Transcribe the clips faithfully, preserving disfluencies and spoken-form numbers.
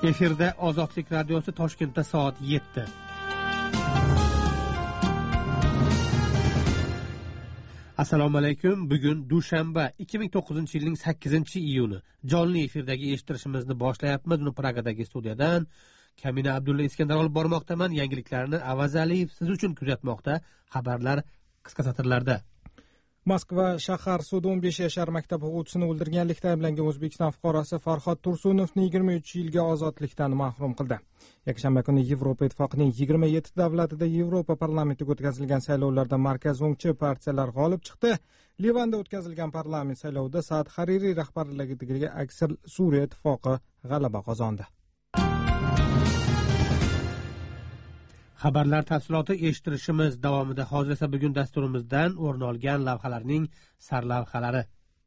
Efirda Ozodlik radiosi Toshkentda soat yetti. Assalomu alaykum. Bugun dushanba, ikki ming to'qqizinchi yilning sakkizinchi iyuni. Jonli efirdagi eshittirishimizni boshlayapmiz. Uni Pragadagi studiyadan Kamina Abdulla Iskandar olib bormoqdaman. Yangiliklarni Avaz Aliyev siz uchun kuzatmoqda. Xabarlar qisqa satrlarda. Moskva shahar sudi o'n besh yashar maktab o'quvchisini o'ldirganlikda ayblangan O'zbekiston fuqarosi Farhod Tursunovni yigirma uch yilga ozodlikdan mahrum qildi. Yakshanba kuni Yevropa Ittifoqining yigirma yetti davlatida Yevropa parlamentiga o'tkazilgan saylovlarda markaz o'ngchi partiyalar g'olib chiqdi. Livanda o'tkazilgan parlament saylovida Saad Haririy rahbarligidagi Aksar Suriya ittifoqi g'alaba qozondi. Xabarlar tafsiloti eshittirishimiz davomida. Hozir esa bugun dasturimizdan o'rin olgan lavhalarning sarlavhalari.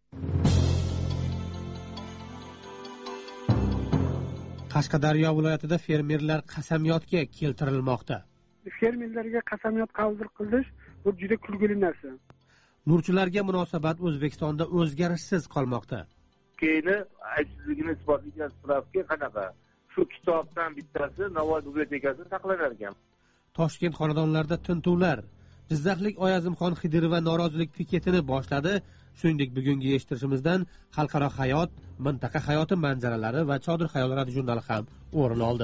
Qashqadaryo viloyatida fermerlar qasamyodga keltirilmoqda. Fermerlarga qasamyod qabul qilish bu juda kulgili narsa. Nurchilarga munosabat O'zbekistonda o'zgarishsiz qolmoqda. Keyni aybsizligini isbotlagan spravka qanaqa? Shu kitobdan bittasi Navoiy bibliotekasida saqlanar ekan. Toshkent xonadonlarida tintuvlar. Jizzaxlik Oyazimxon Xidirova norozilik piketini boshladi. Shuningdek, bugungi eshittirishimizdan xalqaro hayot, mintaqa hayoti manzaralari va Chodir xayol radio jurnali ham o'rin oldi.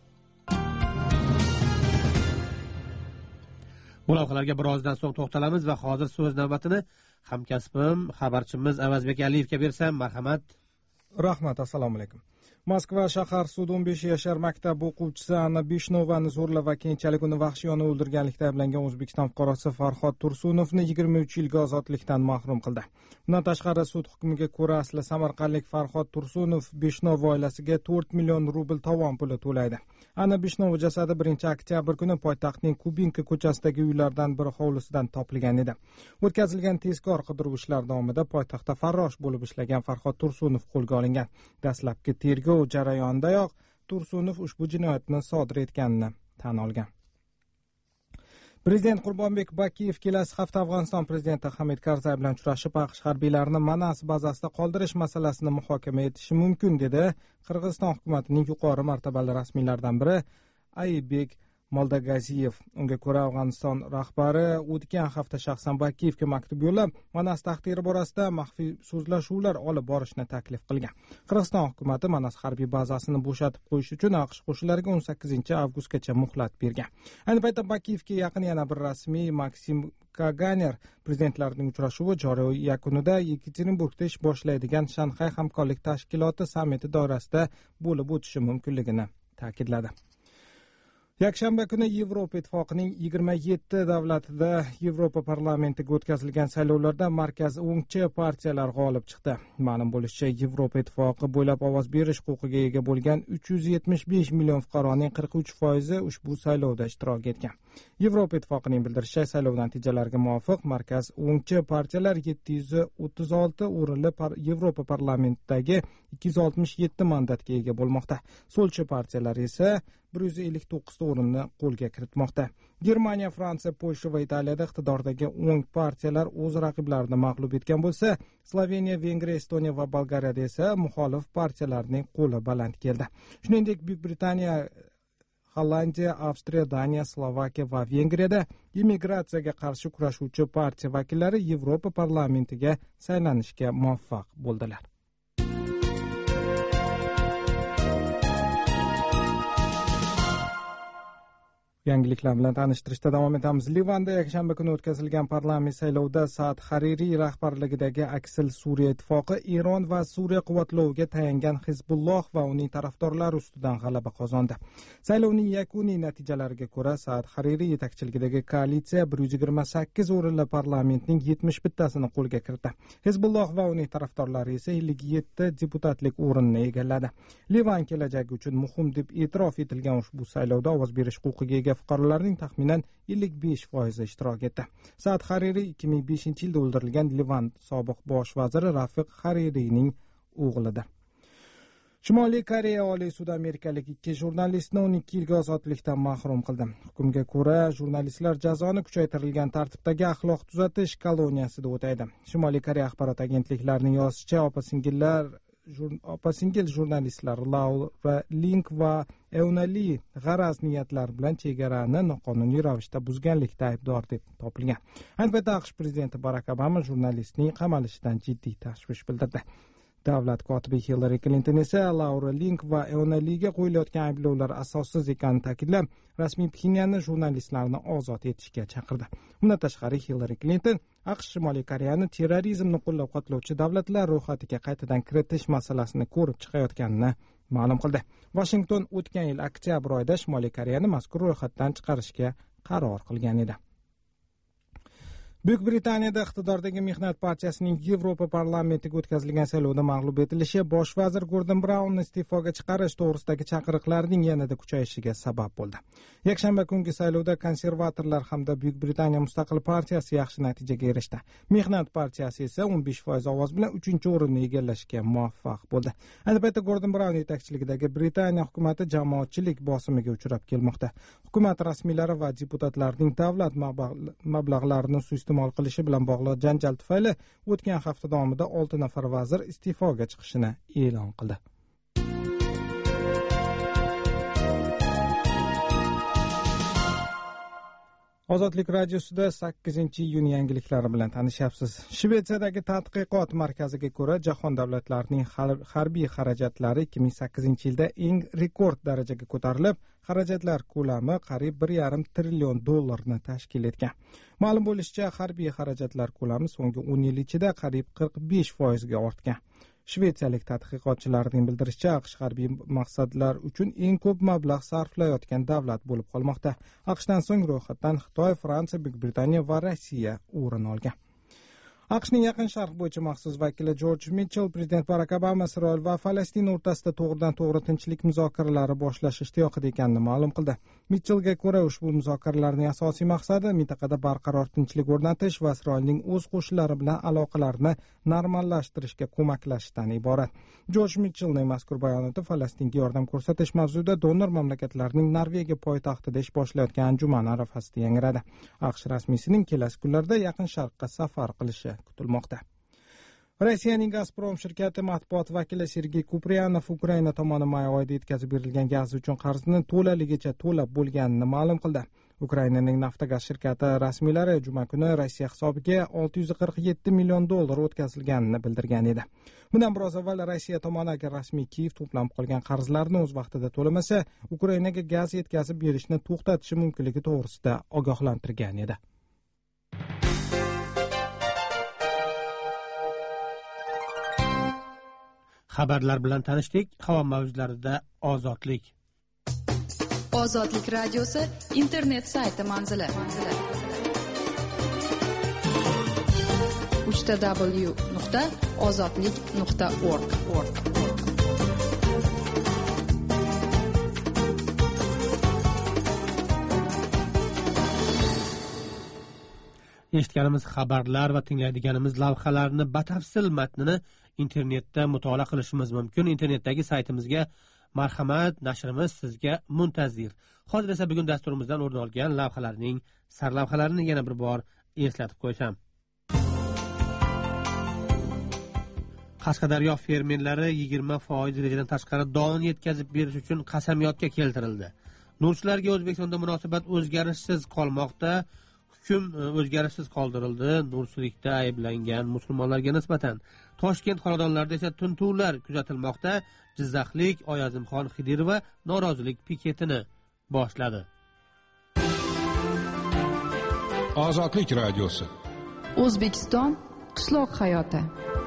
Bu lavhalarga birozdan so'ng to'xtalamiz va hozir so'z navbatini hamkasbim, xabarchimiz Avazbek Aliyevga bersam, marhamat. Rahmat, assalomu alaykum. Moskva shahar sudi o'n besh yashar maktab o'quvchisi Anna Bishnovani zo'rlab va keyinchalik uni vahshiyona o'ldirganlikda ayblangan O'zbekiston fuqarosi Farhod Tursunovni yigirma uch yilga ozodlikdan mahrum qildi. Bundan tashqari sud hukmiga ko'ra asli samarqandlik Farhod Tursunov Bishnov oilasiga to'rt million rubl tovon puli to'laydi. Anna Bishnov jasadi birinchi oktyabr kuni poytaxtning Kubinka ko'chasidagi uylardan biri hovlisidan topilgan edi. O'tkazilgan tezkor qidiruv ishlari davomida poytaxtda farrosh bo'lib ishlagan Farhod Tursunov qo'lga olingan. Dastlabki tergov jarayonidayoq Tursunov ushbu jinoyatni sodir etganini tan olgan. Prezident Qurbonbek Bakiyev kelasi hafta Afg'oniston prezidenti Hamid Karzay bilan uchrashib, AQSh harbiylarini Manas bazasida qoldirish masalasini muhokama etishi mumkin dedi Qirg'iziston hukumatining yuqori martabali rasmiylaridan biri Aybek Moldagaziyev. Unga ko'ra, Afg'oniston rahbari o'tgan hafta shaxsan Bakiyevga maktub yo'llab, Manas taqdiri borasida maxfiy so'zlashuvlar olib borishni taklif qilgan. Qirg'iziston hukumati Manas harbiy bazasini bo'shatib qo'yish uchun AQSh qo'shinlariga o'n sakkizinchi avgustgacha muhlat bergan. Ayni paytda Bakiyevga yaqin yana bir rasmiy Maksim Kaganer prezidentlarning uchrashuvi joriy oy yakunida Yekaterinburgda ish boshlaydigan Shanxay hamkorlik tashkiloti sammiti doirasida bo'lib o'tishi mumkinligini ta'kidladi. Yakshanba kuni Yevropa Ittifoqining yigirma yetti davlatida Yevropa parlamentiga o'tkazilgan saylovlarda markaz o'ngchi partiyalar g'olib chiqdi. Ma'lum bo'lishicha, Yevropa Ittifoqi bo'ylab ovoz berish huquqiga ega bo'lgan uch yuz yetmish besh million fuqaroning qirq uch foizi ushbu saylovda ishtirok etgan. Yevropa Ittifoqining bildirishicha, saylov natijalariga muvofiq markaz o'ngchi partiyalar yetti yuz o'ttiz olti o'rinli Yevropa parlamentidagi ikki yuz oltmish yetti mandatga ega bo'lmoqda. So'lchi partiyalar esa bir yuz ellik to'qqiz o'rinni qo'lga kiritmoqda. Germaniya, Fransiya, Polsha va Italiyada iqtidordagi o'ng partiyalar o'z raqiblarini mag'lub etgan bo'lsa, Sloveniya, Vengriya, Estoniya va Bolgariyada esa muxolif partiyalarning qo'li baland keldi. Shuningdek, Buyuk Britaniya, Hollandiya, Avstriya, Daniya, Slovakiya va Vengriyada immigratsiyaga qarshi kurashuvchi partiya vakillari Yevropa parlamentiga saylanishga muvaffaq bo'ldilar. Yangiliklar bilan tanishtirishda davom etamiz. Livanda yakshanba kuni o'tkazilgan parlament saylovida Saad Haririy rahbarligidagi Aksil Suriya ittifoqi Eron va Suriya quvvatloviga tayangan Hizbulloh va uning tarafdorlari ustidan g'alaba qozondi. Saylovning yakuniy natijalariga ko'ra, Saad Haririy yetakchiligidagi koalitsiya bir yuz yigirma sakkiz o'rinli parlamentning yetmish bittasini qo'lga kiritdi. Hizbulloh va uning tarafdorlari esa ellik yetti deputatlik o'rinni egalladi. Livan kelajagi uchun muhim deb e'tirof etilgan ushbu saylovda ovoz berish huquqiga ega fuqarolarning taxminan ellik besh foizi ishtirok etdi. Saad Haririy ikki ming beshinchi yilda o'ldirilgan Livan sobiq bosh vaziri Rafiq Haririyning o'g'lidir. Shimoliy Koreya Oliy sudi amerikalik ikki jurnalistni o'n ikki yilga ozodlikdan mahrum qildi. Hukmga ko'ra, jurnalistlar jazoni kuchaytirilgan tartibdagi axloq tuzatish koloniyasida o'taydi. Shimoliy Koreya axborot agentliklarining yozishicha, opa-singillar opa singil jurnalistlar Laura Link va Eunali g'araz niyatlar bilan chegarani noqonuniy ravishda buzganlikda aybdor deb topilgan. Ayni paytda AQSh prezidenti Barak Obama jurnalistning qamalishidan jiddiy tashvish bildirdi. Davlat kotibi Hillary Clinton esa Laura Link va Eunaliga qo'yilayotgan ayblovlar asossiz ekanini ta'kidlab, rasmiy Pxenyanni jurnalistlarni ozod etishga chaqirdi. Bundan tashqari Hillary Clinton AQSh Shimoliy Koreyani terrorizmni qo'llab-quvvatlovchi davlatlar ro'yxatiga qaytadan kiritish masalasini ko'rib chiqayotganini ma'lum qildi. Washington o'tgan yil oktyabr oyida Shimoliy Koreyani mazkur ro'yxatdan chiqarishga qaror qilgan edi. Buyuk Britaniyada iqtidordagi Mehnat partiyasining Yevropa parlamentiga o'tkazilgan saylovda mag'lub etilishi bosh vazir Gordon Brownni iste'foga chiqarish to'g'risidagi chaqiriqlarning yanada kuchayishiga sabab bo'ldi. Yakshanba kungi saylovda konservatorlar hamda Buyuk Britaniya mustaqil partiyasi yaxshi natijaga erishdi. Mehnat partiyasi esa o'n besh foiz ovoz bilan uchinchi o'rinni egallashga muvaffaq bo'ldi. Ayni paytda Gordon Brown yetakchiligidagi Britaniya hukumati jamoatchilik bosimiga uchrab kelmoqda. Hukumat rasmiylari va deputatlarning davlat mablag'larini suiiste'mol qilishi bilan bog'liq janjal tufayli o'tgan hafta davomida olti nafar vazir iste'foga chiqishini e'lon qildi. Ozodlik radiosida sakkizinchi iyun yangiliklari bilan tanishyapsiz. Shvetsiyadagi tadqiqot markaziga ko'ra, jahon davlatlarining harbiy xarajatlari ikki ming sakkizinchi yilda eng rekord darajaga ko'tarilib, xarajatlar ko'lami qariyb bir yarim trillion dollarni tashkil etgan. Ma'lum bo'lishicha, harbiy xarajatlar ko'lami so'nggi o'n yil ichida qariyb qirq besh foizga ortgan. Shvetsiyalik tadqiqotchilarning bildirishicha, AQSh harbiy maqsadlar uchun eng ko'p mablag' sarflayotgan davlat bo'lib qolmoqda. AQShdan so'ng ro'yxatdan Xitoy, Fransiya, Buyuk Britaniya va Rossiya o'rin olgan. AQShning Yaqin Sharq bo'yicha maxsus vakili George Mitchell prezident Barak Obama Isroil va Falastin o'rtasida to'g'ridan-to'g'ri tinchlik muzokaralari boshlash ishtiyoqida ekanini ma'lum qildi. Mitchellga ko'ra, ushbu muzokaralarning asosiy maqsadi mintaqada barqaror tinchlik o'rnatish va Isroilning o'z qo'shinlari bilan aloqalarni normallashtirishga ko'maklashishdan iborat. George Mitchellning mazkur bayonoti Falastinga yordam ko'rsatish mavzusida donor mamlakatlarning Norvegiya poytaxtida ish boshlayotgan anjuman arafasida yangradi. AQSh rasmiysining kelasi kunlarda Yaqin Sharqqa safar qilishi kutilmoqda. Rossiyaning Gazprom shirkati matbuot vakili Sergey Kupriyanov Ukraina tomoni may oyida yetkazib berilgan gaz uchun qarzni to'laligicha to'lab bo'lganini ma'lum qildi. Ukrainaning Naftogaz shirkati rasmiylari juma kuni Rossiya hisobiga olti yuz qirq yetti million dollar o'tkazilganini bildirgan edi. Bundan biroz avval Rossiya tomoni agar rasmiy Kiyev to'planib qolgan qarzlarni o'z vaqtida to'lamasa, Ukrainaga gaz yetkazib berishni to'xtatishi mumkinligi to'g'risida ogohlantirgan edi. Xabarlar bilan tanishdik. Havo mavjlarida ozodlik. Ozodlik radiosi internet sayti manzili. uch w nuqta ozodlik nuqta org. Eshitganimiz xabarlar va tinglaydiganimiz lavhalarni batafsil matnini internetda mutolaa qilishimiz mumkin. Internetdagi saytimizga marhamat, nashrimiz sizga muntazir. Hozir esa bugun dasturimizdan o'rin olgan lavhalarning sarlavhalarini yana bir bor eslatib qo'ysam. Qashqadaryo fermerlari yigirma foiz rejadan tashqari don yetkazib berish uchun qasamyodga keltirildi. Nurchilarga O'zbekistonda munosabat o'zgarishsiz qolmoqda. Hukm o'zgarishsiz qoldirildi. Nurchilikda ayblangan musulmonlarga nisbatan Toshkent xonadonlarida esa tintuvlar kuzatilmoqda. Jizzaxlik Oyazimxon Xidirova norozilik piketini boshladi. Ozodlik radiosi. O'zbekiston qishloq hayoti.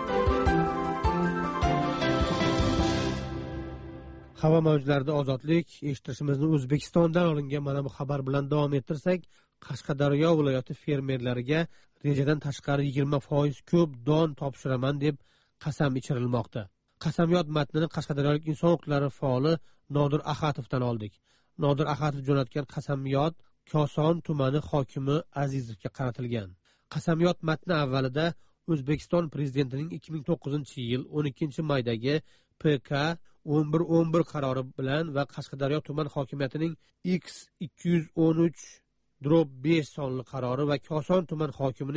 Havo mavjlarida ozodlik eshitishimizni O'zbekistondan olingan mana bu xabar bilan davom ettirsak, Qashqadaryo viloyati fermerlariga rejadan tashqari yigirma foiz ko'p don topshiraman deb qasam ichirilmoqda. Qasamyod matnini Qashqadaryolik inson huquqlari faoli Nodir Axatovdan oldik. Nodir Axatov jo'natgan qasamyod Koson tumani hokimi Azizovga qaratilgan. Qasamyod matni avvalida O'zbekiston prezidentining ikki ming to'qqizinchi yil o'n ikkinchi maydagi P K o'n bir o'n bir qarori bilan va Qashqadaryo tuman hokimiyatining X ikki yuz o'n uch besh sonli qarori va Koson tuman hokimining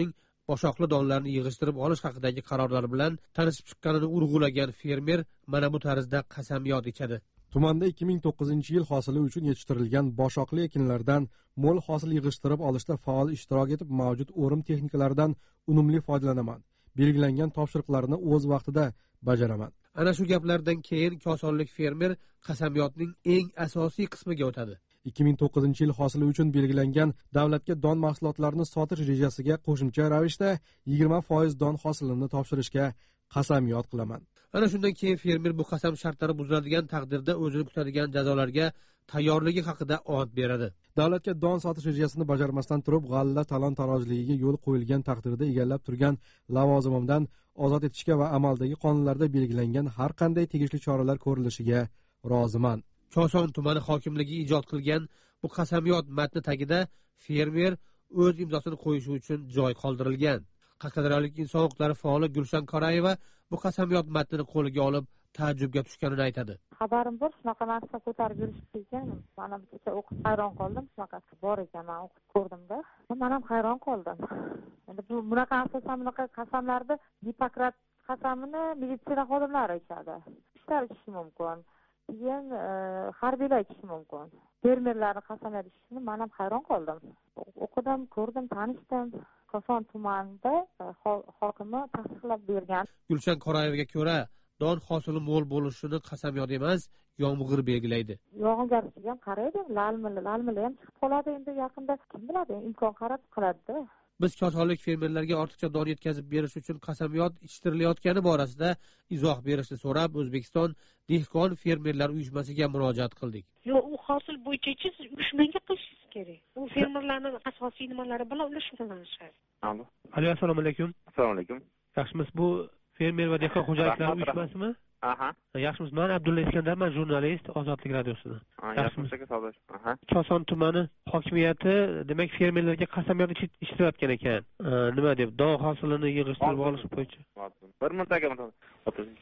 boshoqli donlarni yig'ishtirib olish haqidagi qarorlar bilan tanishib chiqqanini urg'ulagan fermer mana bu tarzda qasamyod ichadi. Tumanda ikki ming to'qqizinchi yil hosili uchun yetishtirilgan boshoqli ekinlardan mo'l hosil yig'ishtirib olishda faol ishtirok etib, mavjud o'rim texnikalaridan unumli foydalanaman. Belgilangan topshiriqlarni o'z vaqtida bajaraman. Ana shu gaplardan keyin kosonlik fermer qasamyodning eng asosiy qismiga o'tadi. ikki ming to'qqizinchi yil hosili uchun belgilangan davlatga don mahsulotlarini sotish rejasiga qo'shimcha ravishda yigirma foiz don hosilini topshirishga qasamyod qilaman. Ana shundan keyin fermer bu qasam shartlari buziladigan taqdirda o'zini kutadigan jazolarga tayyorligi haqida o't beradi. Davlatga don sotish rejasini bajarmasdan turib, g'alla talon-tarojligiga yo'l qo'yilgan taqdirda egallab turgan lavozimimdan ozod etishga va amaldagi qonunlarda belgilangan har qanday tegishli choralar ko'rilishiga roziman. Koson tumani hokimligi ijod qilgan bu qasamyod matni tagida fermer o'z imzosini qo'yishi uchun joy qoldirilgan. Qashqadaryolik inson huquqlari faoli Gulshan Qorayeva bu qasamyod matnini qo'liga olib taajjubga tushganini aytadi. Xabarim bor, shunaqa narsa ko'tarib yurishdi ekan. Mana bitta o'qib hayron qoldim, shunaqasi bor ekan, men o'qib ko'rdimda. Men ham hayron qoldim. Endi bu bunaqa asosan bunaqa qasamlarni Gipokrat qasamini meditsina xodimlari ichadi. Ishlar ichishi mumkin. Keyin harbiylar ichishi mumkin. Fermerlarning qasamyod ichishini men ham hayron qoldim. O'qidim, ko'rdim, tanishdim. Koson tumanida hokimi tasdiqlab bergan. Gulshan Qorayevaga ko'ra, don hosili mo'l bo'lishini qasamyod emas, yomg'ir belgilaydi. Yog'ingarchilik ham qaraydi, lalmili, lalmili ham chiqib qoladi endi yaqinda. Kim biladi, imkon qarab qiladi-da. Biz kosonlik fermerlarga ortiqcha don yetkazib berish uchun qasamyod ichitirilayotgani borasida izoh berishni so'rab, O'zbekiston dehqon fermerlar uyushmasiga murojaat qildik. Yo'q, u hosil bo'yicha siz uyushmaga qilishingiz kerak. U fermerlarning asosiy nimalari bilan ular shug'ullanishadi. Alo. Alo, assalomu alaykum. Assalomu alaykum. Yaxshimisiz? Bu fermer va dehqon xo'jaliklari uyushmasimi? Aha. Yaxshimisiz? Men Abdulla Iskandarman, jurnalist, Ozodlik radiosidan. Yaxshimisiz? Aha. Koson tumani hokimiyati demak fermerlarga qasamyod ichirayotgan ekan. Nima deb, don hosilini yig'ishtirib olish bo'yicha. Bir minutga o'tiring.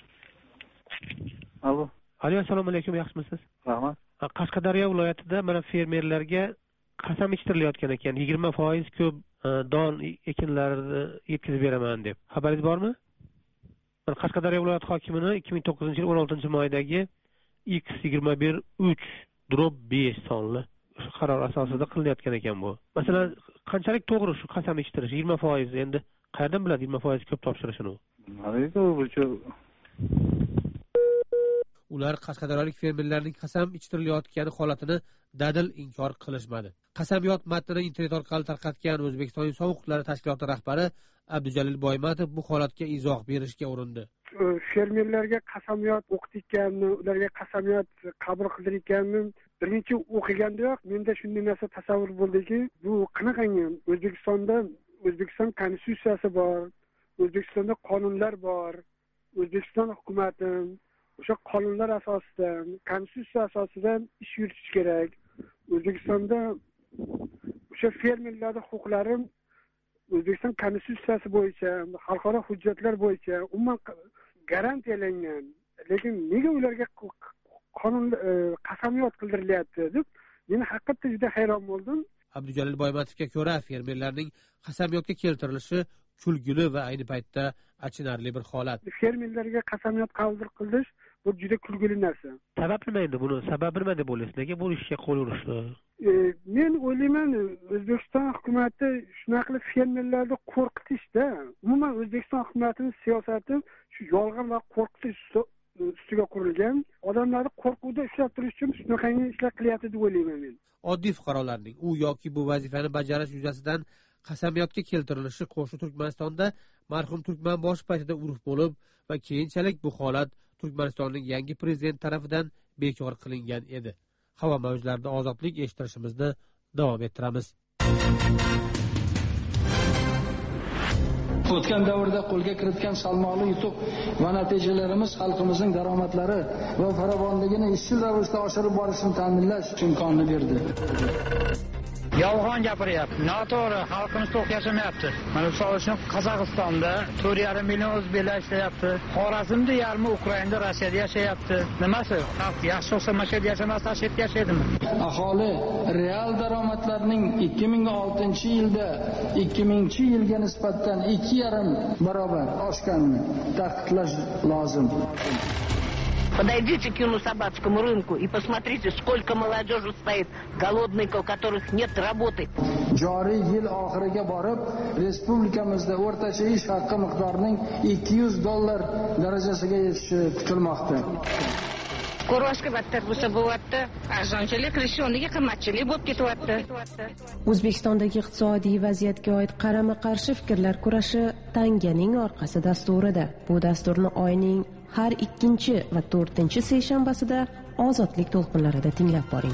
Alo. Alo, assalomu alaykum, yaxshimisiz? Rahmat. Qashqadaryo viloyatida mana fermerlarga qasam ichirilayotgan ekan, yigirma foiz ko'p don ekinlarini yetkazib beraman deb. Xabaringiz bormi? Qashqadaryo viloyat hokimining ikki ming to'qqizinchi yil o'n oltinchi moydagi X yigirma bir uch besh sonli shu qaror asosida qilinayotgan ekan bu. Masalan, qanchalik to'g'ri shu qasam ichirish? yigirma foiz endi qayerdan biladi yigirma foiz ko'p topshirishini? Ular qashqadaryolik fermerlarning qasam ichirilayotgani holatini dadil inkor qilishmadi. Qasamyod matnini internet orqali tarqatgan O'zbekiston inson huquqlari tashkiloti rahbari Abdujalil Boymatov bu holatga izoh berishga urindi. Fermerlarga qasamyod o'qitganmi, ularga qasamyod qabul qildirganmi, birinchi o'qigandayoq menda shunday narsa tasavvur bo'ldiki, bu qanaqangi O'zbekistonda O'zbekiston konstitutsiyasi bor, O'zbekistonda qonunlar bor, O'zbekiston hukumati o'sha qonunlar asosida, konstitutsiya asosida ish yuritish kerak. O'zbekistonda o'sha fermerlarning huquqlari O'zbekiston konstitutsiyasi bo'yicha, xalqaro hujjatlar bo'yicha umuman garantiyalangan. Lekin nega ularga qonun qasamyod qildirilyapti deb men haqiqatda juda hayron bo'ldim. Abdujalil Boymatovga ko'ra, fermerlarning qasamyodga keltirilishi kulgili va ayni paytda achinarli bir holat. Fermerlarga qasamyod qabul qilish bu juda kulgili narsa. Sabab nima endi buni? Sababi nima deb o'ylaysiz? Nega bu ishga qo'l urishdi? Men o'ylayman, O'zbekiston hukumati shunaqa qilib fermerlarni qo'rqitishda, umuman O'zbekiston hukumatining siyosati shu yolg'on va qo'rqitish ustiga qurilgan. Odamlarni qo'rquvda ushlab turish uchun shunaqangi ishlar qilyapti deb o'ylayman men. Oddiy fuqarolarning u yoki bu vazifani bajarish yuzasidan qasamyodga keltirilishi qo'shni Turkmanistonda marhum Turkman bosh paytida urf bo'lib va keyinchalik bu holat Turkmanistonning yangi prezidenti tomonidan bekor qilingan edi. Havo mavjlarida ozodlik eshittirishimizni davom ettiramiz. O'tgan davrda qo'lga kiritgan salmoqli yutuq va natijalarimiz xalqimizning daromadlari va farovonligini izchil ravishda oshirib borishni ta'minlash imkonini berdi. Yolg'on gapiryapti. Noto'g'ri, xalqimiz to'q yashamayapti. Mana misol uchun Qozog'istonda to'rt yarim million o'zbeklar ishlayapti. Xorazmda yarmi Ukrainada, Rossiyada yashayapti. Nimasi? Xalq yaxshi bo'lsa mana shu yerda yashamasdan chet yashaydimi? Aholi real daromadlarning ikki ming oltinchi yilda ikki mingchi yilga nisbatan ikki yarim barobar oshganini ta'kidlash lozim. Подойдите к Юнусабадскому рынку и посмотрите, сколько молодежи стоит, голодной, у которых нет работы. Joriy yil oxiriga borib, respublikamizda o'rtacha ish haqi miqdorining ikki yuz dollar darajasiga yetishi kutilmoqda. Ko'rvashga battar bo'lsa bo'lyapti, arzonchilik qilishoniga qimmatchilik bo'lib ketyapti. O'zbekistondagi iqtisodiy vaziyatga oid qarama-qarshi fikrlar kurashi Tanganing orqasi dasturida. Bu dasturni oyning har ikkinchi va to'rtinchi seshanbasida Ozodlik to'lqinlarida tinglab boring.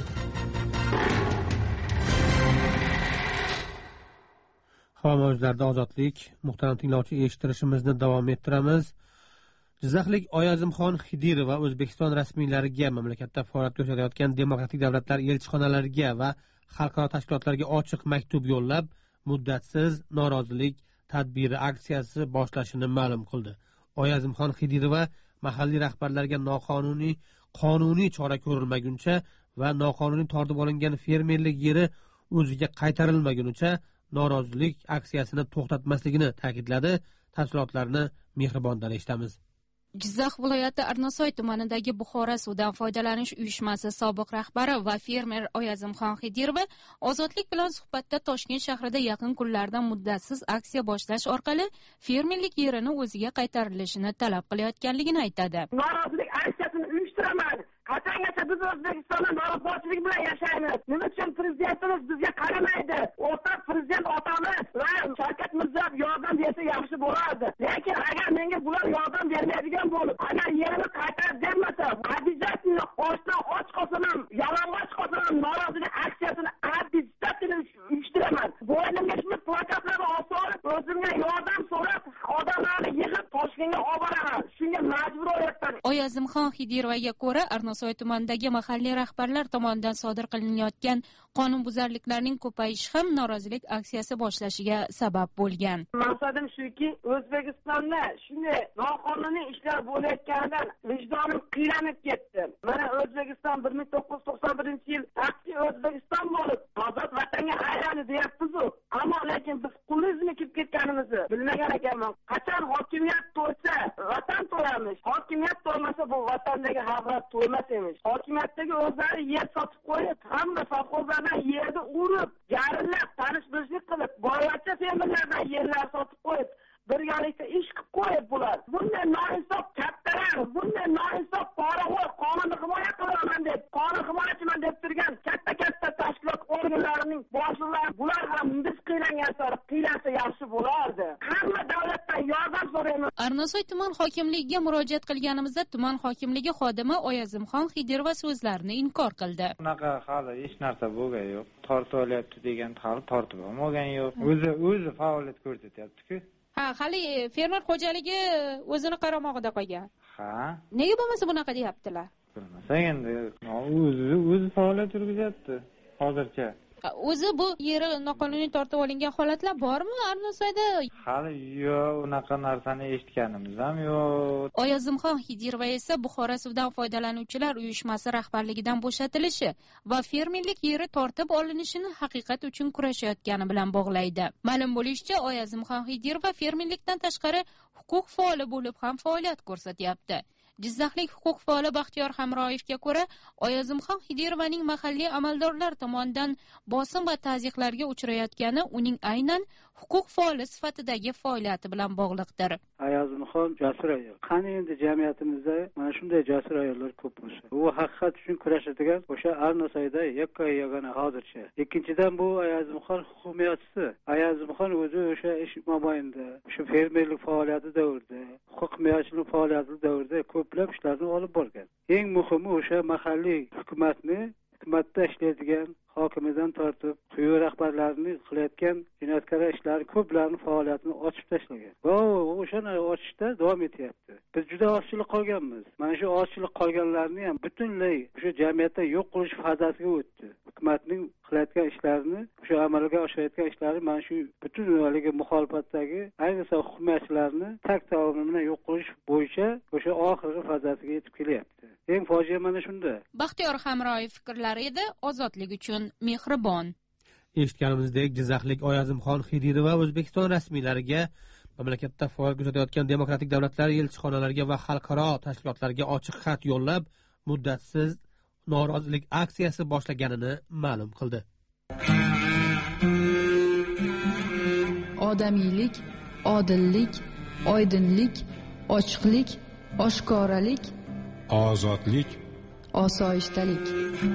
Havo mavjlarida Ozodlik, muhtaram tinglovchi, eshittirishimizni davom ettiramiz. Jizzaxlik Oyazimxon Xidirova O'zbekiston rasmiylariga, mamlakatda faoliyat ko'rsatayotgan demokratik davlatlar elchixonalariga va xalqaro tashkilotlarga ochiq maktub yo'llab, muddatsiz norozilik tadbiri aksiyasi boshlashini ma'lum qildi. Oyazimxon Xidirova mahalliy rahbarlarga noqonuniy qonuniy chora ko'rilmaguncha va noqonuniy tortib olingan fermerlik yeri o'ziga qaytarilmagunicha norozilik aksiyasini to'xtatmasligini ta'kidladi. Tafsilotlarni Mehribondan eshitamiz. Jizzax viloyati Arnasoy tumanidagi Buxoro suvdan foydalanish uyushmasi sobiq rahbari va fermer Oyazimxon Xidirova Ozodlik bilan suhbatda Toshkent shahrida yaqin kunlarda muddatsiz aksiya boshlash orqali fermerlik yerini o'ziga qaytarilishini talab qilayotganligini aytadi. Norozilik aksiyasini uyushtiraman. Qachongacha biz O'zbekistonda norozilik bilan yashaymiz? Nima uchun prezidentimiz bizga qaramaydi? O'rtoq prezident otamiz va Shavkat Mirziyoyev yordam bersa yaxshi bo'lardi. Lekin agar menga bular yordam bermaydigan bo'lib, agar yerini qaytarib bermasa, обязательно ochdan och qolsam ham, yalang'och qolsam ham norozilik aksiyasini обязательно uyushtiraman. Bo'ynimga shu plakatlarni olib, o'zimga yordam so'rab, odamlarni yig'ib Toshkentga olib boraman. Shunga majbur bo'lyapman. Oyazimxon Xidirovaga ko'ra, Arnasoy tumanidagi mahalliy rahbarlar tomonidan sodir qilinayotgan qonunbuzarliklarning ko'payishi ham norozilik aksiyasi boshlashiga sabab bo'lgan. Maqsadim shuki, O'zbekistonda shunday noqonuniy ishlar bo'layotganidan vijdonim qiylanib ketdi. Mana O'zbekiston bir ming to'qqiz yuz to'qson birinchi yil tarixi O'zbekiston bo'lib, ozod vatanga aylandi deyapmiz-ku. Ammo lekin biz qulizmga kirib ketganimizni bilmagan ekanman. Qachon hokimiyat to'ysa, vatan to'yamiz. Hokimiyat to'ymasa bu vatandagi xalqlar to'ymas emish. Hokimiyatdagi o'zlari yer sotib qo'yib, hamma sovxozlardan yerni urib, jarillab, tanish-bilishlik qilib, boyvachcha fermerlardan yerlar sotib qo'yib, birgalikda ish qilib qo'yib bular. Bunday noinsof kattalar, bunday noinsof poraxo'r, qonunni himoya qilaman deb, qonun himoyachiman deb turgan katta-katta tashkilot organlarining boshliqlari bular ham biz qiylangan sari qiylansa yaxshi bo'lardi. Hamma davlatdan yordam so'raymiz. Arnasoy tuman hokimligiga murojaat qilganimizda tuman hokimligi xodimi Oyazimxon Xidirova so'zlarini inkor qildi. Bunaqa hali hech narsa bo'lgan yo'q. Tortib olyapti degan hali tortib olmagan yo'q. O'zi o'zi faoliyat ko'rsatyapti-ku. Ha, hali fermer xo'jaligi o'zini qaramog'ida qolgan. Ha. Nega bo'lmasa bunaqa deyaptilar? Bilmasam endi, o'zi o'zi faoliyat yurgizyapti hozircha. O'zi bu yeri noqonuniy tortib olingan holatlar bormi Arnasoyda? Hali yo'q, unaqa narsani eshitganimiz ham yo'q. Oyazimxon Xidirova esa Buxoro suvdan foydalanuvchilar uyushmasi rahbarligidan bo'shatilishi va fermerlik yeri tortib olinishini haqiqat uchun kurashayotgani bilan bog'laydi. Ma'lum bo'lishicha, Oyazimxon Xidirova fermerlikdan tashqari huquq faoli bo'lib ham faoliyat ko'rsatyapti. Jizzaxlik huquq faoli Baxtiyor Hamroyevga ko'ra, Oyazimxon Xidirovaning mahalliy amaldorlar tomonidan bosim va ta'ziqlarga uchrayotgani uning aynan huquq faoli sifatidagi faoliyati bilan bog'liqdir. Oyazimxon jasur ayol. Qani endi jamiyatimizda mana shunday jasur ayollar ko'p bo'lsa, u haqiqat uchun kurashadigan o'sha Arnasoyda yakka yagona hozircha. Ikkinchidan bu Oyazimxon huquq himoyachisi. Oyazimxon o'zi o'sha ish mobaynida, o'sha fermerlik faoliyati davrida, huquq himoyachilik faoliyati davrida ko'plab ishlarni olib borgan. Eng muhimi o'sha mahalliy hukumatni hukumatda ishlaydigan hokimidan tortib quyi rahbarlarni qilayotgan jinoyatkor ishlarni ko'plarini faoliyatini ochib tashlagan va o'shani ochishda davom etyapti. Biz juda ozchilik qolganmiz. Mana shu ozchilik qolganlarni ham butunlay o'sha jamiyatda yo'q qilish fazasiga o'tdi. Hukumatning qilayotgan ishlarini, o'sha amalga oshirayotgan ishlari mana shu butun haligi muxolifatdagi ayniqsa hukumatchilarni tak taomili yo'q qilish bo'yicha o'sha oxirgi fazasiga yetib kelyapti. Eng fojia mana shunda. Baxtiyor Hamroyev fikrlari edi, ozodlik uchun mehribon. Eshitganimizdek, Jizzaxlik Oyazimxon Xidirova O'zbekiston rasmiylariga, mamlakatda faol kuzatayotgan demokratik davlatlar elchixonalariga va xalqaro tashkilotlarga ochiq xat yo'llab, muddatsiz norozilik aksiyasi boshlaganini ma'lum qildi. Odamiylik, odillik, oydinlik, ochiqlik, oshkoralik, ozodlik, osoyishtalik.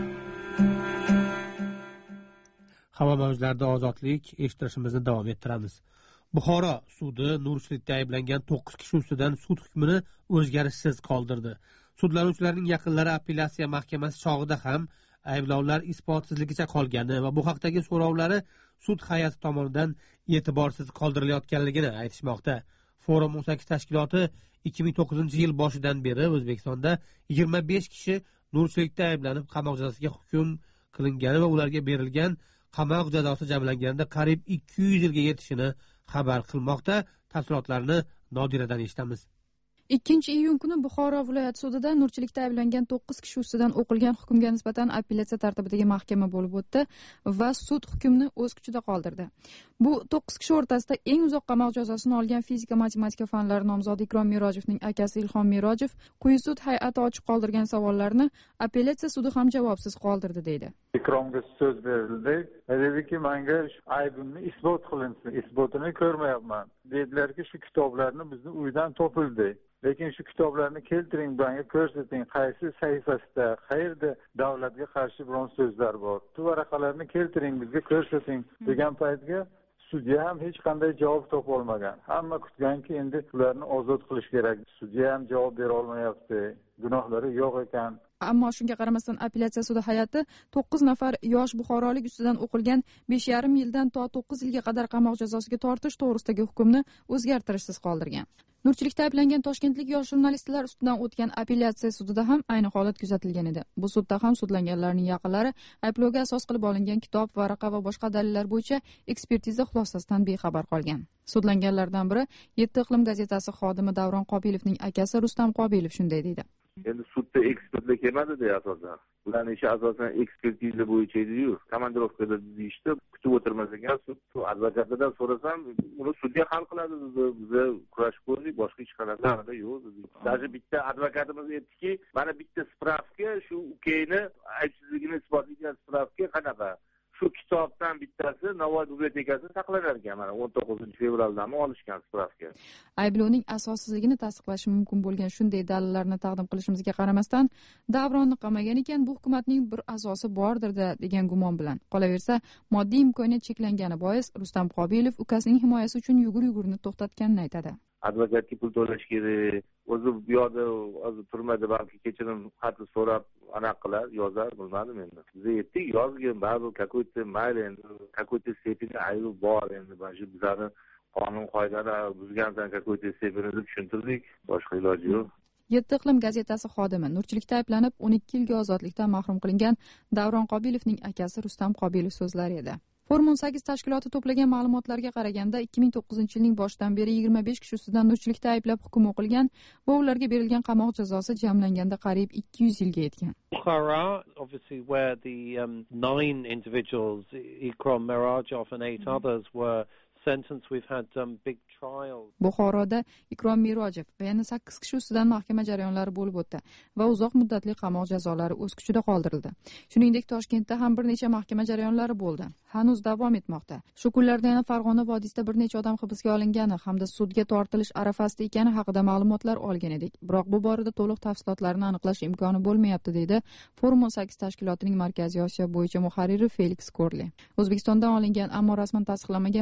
Havo mavjlarida ozodlik eshittirishimizni davom ettiramiz. Buxoro sudi nurchilikda ayblangan to'qqiz kishi ustidan sud hukmini o'zgarishsiz qoldirdi. Sudlanuvchilarning yaqinlari apellyatsiya mahkamasi chog'ida ham ayblovlar isbotsizligicha qolgani va bu haqdagi so'rovlari sud hay'ati tomonidan e'tiborsiz qoldirilayotganligini aytishmoqda. Forum o'n sakkiz tashkiloti ikki ming to'qqizinchi yil boshidan beri O'zbekistonda yigirma besh kishi nurchilikda ayblanib qamoq jazosiga hukm qilingani va ularga berilgan qamoq jazosi jamlanganda qariyb ikki yuz yilga yetishini xabar qilmoqda. Tafsilotlarni Nodiradan eshitamiz. ikkinchi iyun kuni Buxoro viloyat sudida nurchilikda ayblangan to'qqiz kishi ustidan o'qilgan hukmga nisbatan apellyatsiya tartibidagi mahkama bo'lib o'tdi va sud hukmni o'z kuchida qoldirdi. Bu to'qqiz kishi o'rtasida eng uzoq qamoq jazosini olgan fizika matematika fanlari nomzodi Ikrom Mirojevning akasi Ilhom Mirojov quyi sud hay'ati ochiq qoldirgan savollarni apellyatsiya sudi ham javobsiz qoldirdi deydi. Ikromga so'z berildi. Dediki, menga aybimni isbot qilinsin. Isbotini ko'rmayapman. Dedilarki, shu kitoblarni bizni uydan topildi. Lekin shu kitoblarni keltiring, menga ko'rsating, qaysi sahifasida, qayerda davlatga qarshi biron so'zlar bor. Shu varaqalarni keltiring, bizga ko'rsating degan paytga sudya ham hech qanday javob topa olmagan. Hamma kutganki, endi ularni ozod qilish kerak. Sudya ham javob bera olmayapti. Gunohlari yo'q ekan. Ammo shunga qaramasdan apellyatsiya sudi hay'ati to'qqiz nafar yosh buxorolik ustidan o'qilgan besh yarim yildan to to'qqiz yilga qadar qamoq jazosiga tortish to'g'risidagi hukmni o'zgartirishsiz qoldirgan. Nurchilikda ayblangan toshkentlik yosh jurnalistlar ustidan o'tgan apellyatsiya sudida ham ayni holat kuzatilgan edi. Bu sudda ham sudlanganlarning yaqinlari ayblovga asos qilib olingan kitob, varaqa va boshqa dalillar bo'yicha ekspertiza xulosasidan bexabar qolgan. Sudlanganlardan biri Yetti iqlim gazetasi xodimi Davron Qobilovning akasi Rustam Qobilov shunday deydi. Endi sudda ekspertlar kelmadi-da asosan. Ularning ishi asosan ekspertiza bo'yicha edi-yu, komandirovkada deyishdi, kutib o'tirmas ekan sud. Advokatlardan so'rasam, uni sudya hal qiladi dedi. Biz kurashib ko'rdik, boshqa hech qanaqa yo'q dedi. Даже bitta advokatimiz aytdiki, mana bitta spravka shu ukeyni aybsizligini isbotlagan spravka qanaqa? Shu kitobdan bittasi Navoiy bibliotekasida saqlanar ekan, mana o'n to'qqizinchi fevraldan olishgan spravka. Ayblovning asossizligini tasdiqlashi mumkin bo'lgan shunday dalillarni taqdim qilishimizga qaramasdan, Davronni qamagan ekan, bu hukumatning bir asosi bordir-da degan gumon bilan. Qolaversa, moddiy imkoniyat cheklangani bois Rustam Qobilov ukasining himoyasi uchun yugur-yugurni to'xtatganini aytadi. Advokatga pul to'lash kerak. O'zi bu yoqda hozir turmadi, balki kechirim xati so'rab anaqa qilar, yozar, bilmadim endi. Biz aytdik, yozgin, baribir какой-то mayli endi, какой-то stepeni aybi bor endi. Mana shu bizlarni qonun qoidalar buzgandan какой-то stepeni deb tushuntirdik, boshqa iloji yo'q. Yetti iqlim gazetasi xodimi nurchilikda ayblanib o'n ikki yilga ozodlikdan mahrum qilingan Davron Qobilovning akasi Rustam Qobilov so'zlari edi. Forum o'n sakkiz tashkiloti to'plagan ma'lumotlarga qaraganda ikki ming to'qqizinchi yilning boshidan beri yigirma besh kishi ustidan nurchilikda ayblab hukm o'qilgan va ularga berilgan qamoq jazosi jamlanganda qariyb ikki yuz yilga yetgan. Bukhara, obviously where the um, nine individuals, Ikrom Mirojov and eight mm-hmm. others were sentenced, we've had um, big trials. Buxoroda Ikrom Mirojov va yana sakkiz kishi ustidan mahkama jarayonlari bo'lib o'tdi va uzoq muddatli qamoq jazolari o'z kuchida qoldirildi. Shuningdek, Toshkentda ham bir necha mahkama jarayonlari bo'ldi. Hanuz davom etmoqda. Shu kunlarda yana Farg'ona vodiysida bir necha odam hibsga olingani hamda sudga tortilish arafasida ekani haqida ma'lumotlar olgan edik. Biroq bu borada to'liq tafsilotlarni aniqlash imkoni bo'lmayapti, deydi Forum o'n sakkiz tashkilotining Markaziy Osiyo bo'yicha muharriri Felix Korli. O'zbekistondan olingan, ammo rasman tasdiqlanmagan ma'lumotlar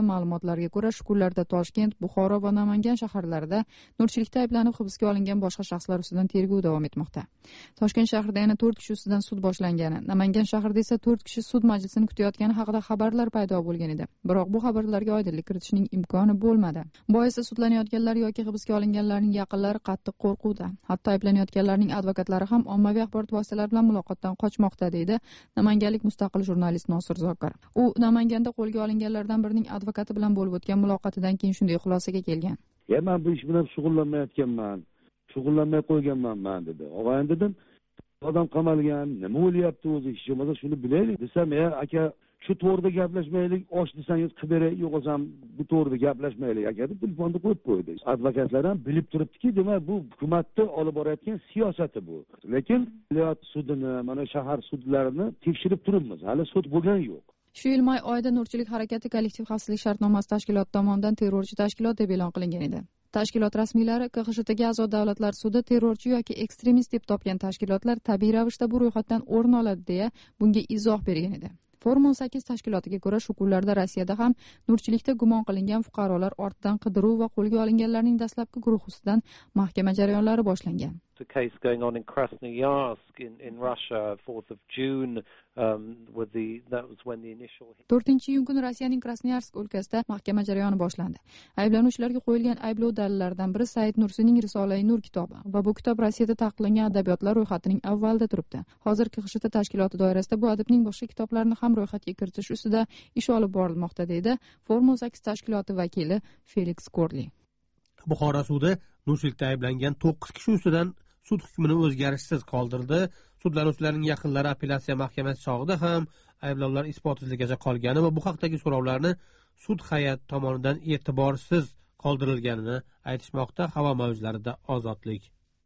ma'lumotlarga ko'ra, shu kunlarda Toshkent, Buxoro va Namangan shaharlarida nurchilikda ayblanib hibsga olingan boshqa shaxslar ustidan tergov davom etmoqda. Toshkent shahrida yana to'rt kishi ustidan sud boshlangani, Namangan shahrida esa to'rt kishi sud majlisini kutayotgani haqida xabarlar paydo bo'lgan edi. Biroq bu xabarlarga oydinlik kiritishning imkoni bo'lmadi. Boisi sudlanayotganlar yoki hibsga olinganlarning yaqinlari qattiq qo'rquvda. Hatto ayblanayotganlarning advokatlari ham ommaviy axborot vositalari bilan muloqotdan qochmoqda, deydi namanganlik mustaqil jurnalist Nosir Zokir. U Namanganda qo'lga olinganlardan birining advokati bilan bo'lib o'tgan muloqotidan keyin shunday xulosaga kelgan. "Ya men bu ish bilan shug'ullanmayotganman, shug'ullanmay qo'yganman" dedi. "Og'ayni dedim, odam qamalgan, nima bo'lyapti o'zi, hech bo'lmasa shuni bilaylik" desam, "Ya aka, shu to'g'rida gaplashmaylik, osh desangiz qilib beray, yo'qolsam bu to'g'rida gaplashmaylik aka" deb telefonni qo'yib qo'ydi. Advokatlar ham bilib turibdiki, demak bu hukumatni olib borayotgan siyosati bu. Lekin viloyat sudini, mana shahar sudlarini tekshirib turibmiz. Hali sud bo'lgani yo'q. Shu yil may oyida Nurchilik harakati kollektiv xavfsizlik shartnomasi tashkiloti tomonidan terrorchi tashkilot deb e'lon qilingan edi. Tashkilot rasmiylari K X S Tga a'zo davlatlar sudi terrorchi yoki ekstremist deb topgan tashkilotlar tabiiy ravishda bu ro'yxatdan o'rin oladi deya bunga izoh bergan edi. Forum o'n sakkiz tashkilotiga ko'ra, shu kunlarda Rossiyada ham nurchilikda gumon qilingan fuqarolar ortidan qidiruv va qo'lga olinganlarning dastlabki guruhi ustidan mahkama jarayonlari boshlangan. The case going on in Krasnoyarsk in, in Russia, fourth of June, um, with the, that was when the initial... to'rtinchi iyun kuni Rossiyaning Krasnoyarsk o'lkasida mahkama jarayoni boshlandi. Ayblanuvchilarga qo'yilgan ayblov dalillaridan biri Said Nursining Risolai Nur kitobi va bu kitob Rossiyada taqiqlangan adabiyotlar ro'yxatining avvalida turibdi. Hozir K X S tashkiloti doirasida bu adibning boshqa kitoblarini ham ro'yxatga kiritish ustida ish olib borilmoqda, deydi Forum o'n sakkiz tashkiloti vakili Felix Korli. Buxoro sudi nurchilikda ayblangan to'qqiz kishi ustidan sud hukmini o'zgarishsiz qoldirdi. Sudlanuvchilarning yaqinlari apellyatsiya mahkamasi chog'ida ham ayblovlar isbotsizligicha qolgani va bu haqdagi so'rovlarni sud hay'ati tomonidan e'tiborsiz qoldirilganini aytishmoqda. Havo mavjlarida ozodlik.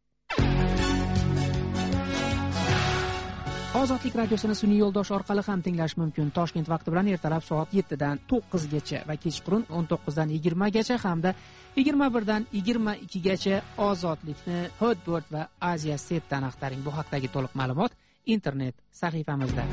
Ozodlik radiosini sun'iy yo'ldosh orqali ham tinglash mumkin. Toshkent vaqti bilan ertalab soat yettidan to'qqizgacha va kechqurun o'n to'qqizdan yigirmagacha hamda yigirma birdan yigirma ikkigacha Ozodlikni Hotbird va Asia Setdan axtaring. Bu haqdagi to'liq ma'lumot internet sahifamizda.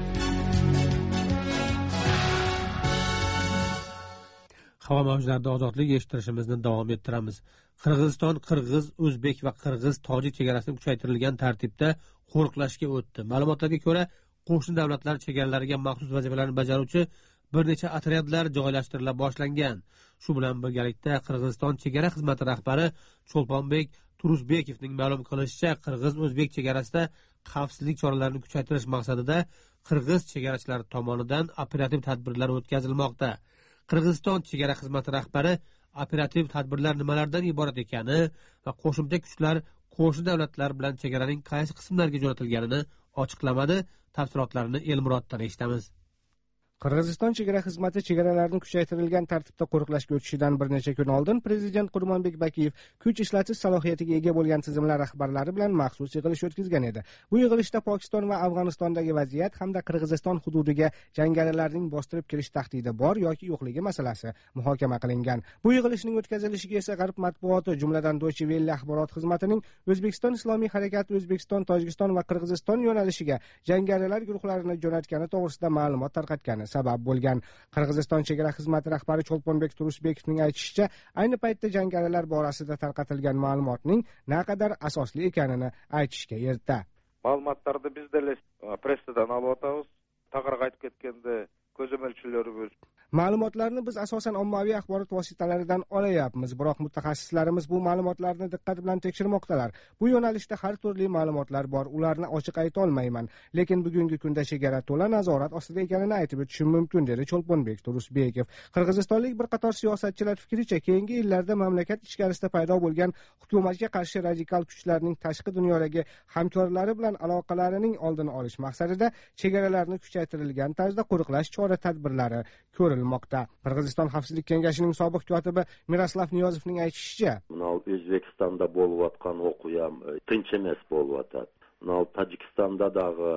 Havo mavjlarida ozodlik eshittirishimizni davom ettiramiz. Qirg'iziston qirg'iz, o'zbek va qirg'iz tojik chegarasini kuchaytirilgan tartibda qo'riqlashga o'tdi. Ma'lumotlarga ko'ra, qo'shni davlatlar chegaralariga maxsus vazifalarni bajaruvchi bir necha otryadlar joylashtirila boshlangan. Shu bilan birgalikda Qirg'iziston chegara xizmati rahbari Cho'lponbek Turusbekovning ma'lum qilishicha, qirg'iz-o'zbek chegarasida xavfsizlik choralarini kuchaytirish maqsadida qirg'iz chegarachilari tomonidan operativ tadbirlar o'tkazilmoqda. Qirg'iziston chegara xizmati rahbari operativ tadbirlar nimalardan iborat ekani va qo'shimcha kuchlar qo'shni davlatlar bilan chegaraning qaysi qismlariga jo'natilganini ochiqlamadi. Tafsilotlarini Elmuroddan eshitamiz. Qirg'iziston chegara xizmati chegaralarni kuchaytirilgan tartibda qo'riqlashga o'tishidan bir necha kun oldin Prezident Qurbonbek Bakiyev kuch ishlatish salohiyatiga ega bo'lgan tizimlar rahbarlari bilan maxsus yig'ilish o'tkazgan edi. Bu yig'ilishda Pokiston va Afg'onistondagi vaziyat hamda Qirg'iziston hududiga jangarilarning bostirib kirish tahdidi bor yoki yo'qligi masalasi muhokama qilingan. Bu yig'ilishning o'tkazilishiga esa G'arb matbuoti, jumladan Deutsche Welle axborot xizmatining O'zbekiston Islomiy harakati O'zbekiston, Tojikiston va Qirg'iziston yo'nalishiga jangarilar guruhlarini jo'natgani to'g'risida ma'lumot tarqatgani sabab bo'lgan. Qirg'iziston chegara xizmati rahbari Cho'lponbek Turusbekovning aytishicha, ayni paytda jangarilar borasida tarqatilgan ma'lumotning naqadar asosli ekanini aytishga erta. Ma'lumotlarni biz da pressadan olib o'tamiz. Taqirga aytib ketganda ko'zamolchilar bo'l. Ma'lumotlarni biz asosan ommaviy axborot vositalaridan olayapmiz, biroq mutaxassislarimiz bu ma'lumotlarni diqqat bilan tekshirmoqdalar. Bu yo'nalishda har turli ma'lumotlar bor, ularni ochiq ayta olmayman, lekin bugungi kunda chegara to'la nazorat ostida ekanini aytib o'tishim mumkin, dedi Cho'lponbek Turusbekov. Qirg'izistonlik bir qator siyosatchilar fikricha, keyingi yillarda mamlakat ichkarisida paydo bo'lgan hukumatga qarshi radikal kuchlarning tashqi dunyodagi hamkorlari bilan aloqalarining oldini olish maqsadida chegaralarni kuchaytirilgan tarzda qo'riqlash chora-tadbirlari ko'rilmoqda. Qirg'iziston Xavfsizlik kengashining sobiq kotibi Miroslav Niyozovning aytishicha, "Mana O'zbekistonda bo'layotgan o'qiyam tinch emas bo'lyapti. Mana Tojikistonda dag'i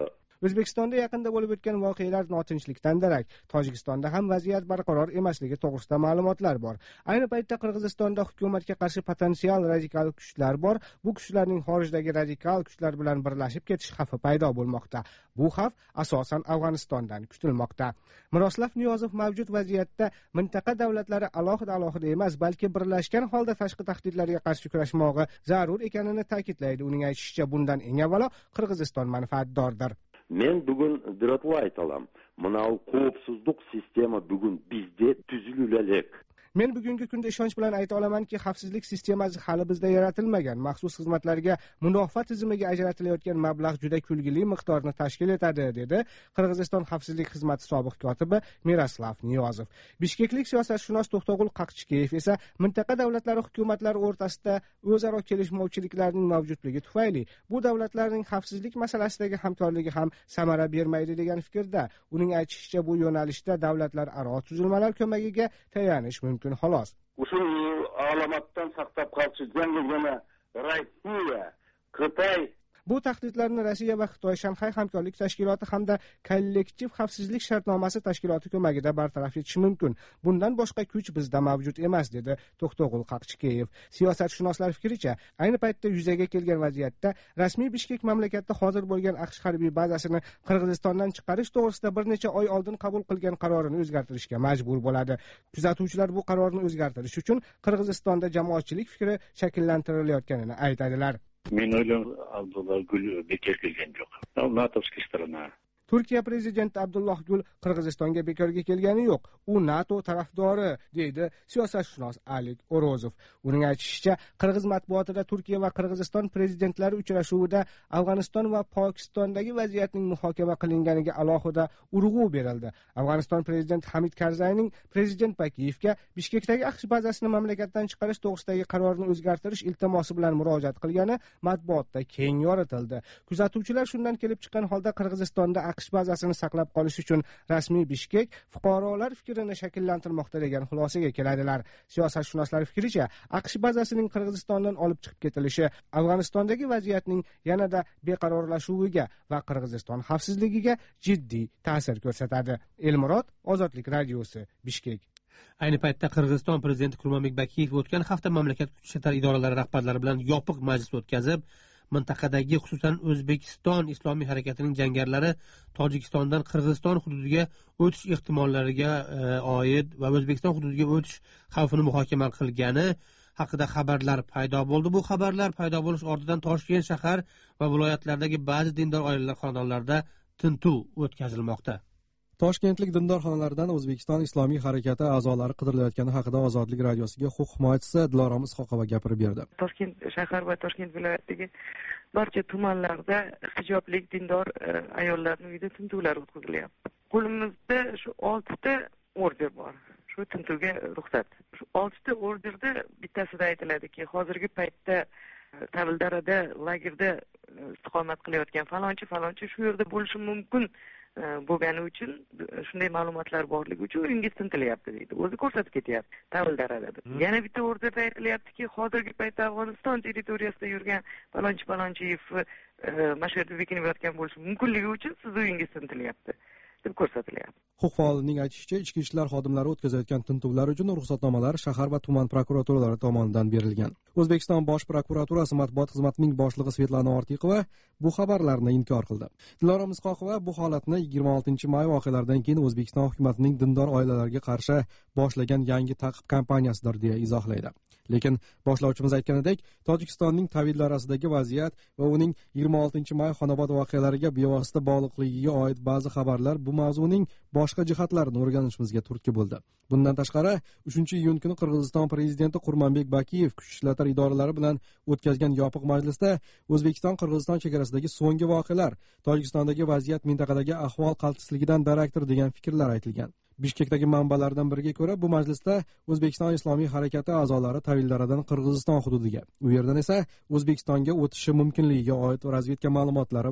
O'zbekistonda yaqinda bo'lib o'tgan voqealar notinchlikdan darak. Tojikistonda ham vaziyat barqaror emasligi to'g'risida ma'lumotlar bor. Ayni paytda Qirg'izistonda hukumatga qarshi potensial radikal kuchlar bor. Bu kuchlarning xorijdagi radikal kuchlar bilan birlashib ketish xavfi paydo bo'lmoqda. Bu xavf asosan Afg'onistondan kutilmoqda. Miroslav Niyozov mavjud vaziyatda mintaqa davlatlari alohida-alohida emas, balki birlashgan holda tashqi tahdidlarga qarshi kurashmog'i zarur ekanini ta'kidlaydi. Uning aytishicha, bundan eng avvalo Qirg'iziston manfaatdordir. Men bugun diratla aytalam. Mana qo'psizlik sistema bugun bizda tuzilulalik. Men bugungi kunda ishonch bilan ayta olamanki, xavfsizlik sistemasi hali bizda yaratilmagan. Maxsus xizmatlarga mudofaa tizimiga ajratilayotgan mablag' juda kulgili miqdorni tashkil etadi, dedi Qirg'iziston xavfsizlik xizmati sobiq kotibi Miroslav Niyozov. Bishkeklik siyosatshunos To'xtag'ul Qaqchikeyev esa mintaqa davlatlari hukumatlari o'rtasida o'zaro kelishmovchiliklarning mavjudligi tufayli bu davlatlarning xavfsizlik masalasidagi hamkorligi ham samara bermaydi degan fikrda. Uning aytishicha, bu yo'nalishda davlatlararo tuzilmalar ko'magiga tayanish mumkin. Xolos. Ushul alomatdan saqlab qolish jamgina Rossiya, Xitoy Bu tahdidlarni Rossiya va Xitoy Shanxay hamkorlik tashkiloti hamda kollektiv xavfsizlik shartnomasi tashkiloti ko'magida bartaraf etish mumkin. Bundan boshqa kuch bizda mavjud emas, dedi To'xtag'ul Qaqchikeyev. Siyosatshunoslar fikricha, ayni paytda yuzaga kelgan vaziyatda rasmiy Bishkek mamlakatda hozir bo'lgan AQSh harbiy bazasini Qirg'izistondan chiqarish to'g'risida bir necha oy oldin qabul qilgan qarorini o'zgartirishga majbur bo'ladi. Kuzatuvchilar bu qarorni o'zgartirish uchun Qirg'izistonda jamoatchilik fikri shakllantirilayotganini aytadilar. Men o'ylayman, Abdulloh Gul bekor kelgan yo'q. NATO'skiy strana. Turkiya prezidenti Abdulloh Gul Qirg'izistonga bekorga kelgani yo'q. U NATO tarafdori, deydi siyosatshunos Alik O'rozov. Uning aytishicha, Qirg'iz matbuotida Turkiya va Qirg'iziston prezidentlari uchrashuvida Afg'oniston va Pokistondagi vaziyatning muhokama qilinganiga alohida urg'u berildi. Afg'oniston prezidenti Hamid Karzayning prezident Bakiyevga Bishkekdagi AQSh bazasini mamlakatdan chiqarish to'g'risidagi qarorni o'zgartirish iltimosi bilan murojaat qilgani matbuotda keng yoritildi. Kuzatuvchilar shundan kelib chiqqan holda Qirg'izistonda AQSh bazasini saqlab qolish uchun rasmiy Bishkek fuqarolar fikrini shakllantirmoqda degan xulosaga keladilar. Siyosatshunoslar fikricha, AQSh bazasining Qirg'izistondan olib chiqib ketilishi Afg'onistondagi vaziyatning yanada beqarorlashuviga va Qirg'iziston xavfsizligiga jiddiy ta'sir ko'rsatadi. Elmurod, Ozodlik radiosi, Bishkek. Ayni paytda Qirg'iziston prezidenti Kurmanbek Bakiyev o'tgan hafta mamlakat kuch idoralari rahbarlari bilan yopiq majlis o'tkazib, mintaqadagi, xususan O'zbekiston Islomiy harakatining jangarilari Tojikistondan Qirg'iziston hududiga o'tish ehtimollariga oid va O'zbekiston hududiga o'tish xavfini muhokama qilgani haqida xabarlar paydo bo'ldi. Bu xabarlar paydo bo'lish ortidan Toshkent shahar va viloyatlardagi ba'zi dindor oilalar xonadonlarida tintuv o'tkazilmoqda. Toshkentlik dindor xonalardan O'zbekiston Islomiy harakati a'zolari qidirilayotgani haqida Ozodlik radiosiga huquq himoyachisi Dilorom Isqoqova gapirib berdi. Toshkent shahar va Toshkent viloyatidagi barcha tumanlarda hijoblik dindor ayollarning uyida tintuvlar o'tkazilyapti. Qo'limizda shu oltita order bor. Shu tintuvga ruxsat. Shu oltita orderda bittasida aytiladiki, hozirgi paytda Tavildarada lagerda istiqomat qilayotgan falonchi falonchi shu yerda bo'lishi mumkin bo'lgani uchun shunday ma'lumotlar borligi uchun uyingiz tintilyapti deydi. O'zi ko'rsatib ketyapti Tavildarada. Yana bitta orderda aytilyaptiki, hozirgi paytda Afg'oniston territoriyasida yurgan falonchi falonchiyev mana shu yerda bekinib yotgan bo'lishi mumkinligi uchun siz uyingiz tintilyapti deb ko'rsatilyapti. Huquq faolining aytishicha, ichki ishlar xodimlari o'tkazayotgan tintuvlar uchun ruxsatnomalar shahar va tuman prokuraturalari tomonidan berilgan. O'zbekiston Bosh prokuraturasi matbuot xizmatining boshlig'i Svetlana Ortiqova bu xabarlarni inkor qildi. Dilorom Isqoqova bu holatni yigirma oltinchi may voqealaridan keyin O'zbekiston hukumatining dindor oilalarga qarshi boshlagan yangi ta'qib kampaniyasidir deya izohlaydi. Lekin boshlovchimiz aytganidek, Tojikistonning Tavildarasida vaziyat va uning yigirma oltinchi may Xonobod voqealariga bevosita bog'liqligiga oid ba'zi xabarlar bu mavzuning boshqa jihatlarini o'rganishimizga turtki bo'ldi. Bundan tashqari, uchinchi iyun kuni Qirg'iziston prezidenti Kurmanbek Bakiyev kuch ishlatma idoralari bilan o'tkazgan yopiq majlisda O'zbekiston Qirg'iziston chegarasidagi so'nggi voqealar, Tojikistondagi vaziyat mintaqadagi ahvol qaltisligidan darakdir degan fikrlar aytilgan. Bishkekdagi manbalardan biriga ko'ra, bu majlisda O'zbekiston Islomiy harakati a'zolari Tavildaradan Qirg'iziston hududiga, u yerdan esa O'zbekistonga o'tishi mumkinligiga oid razvedka ma'lumotlari va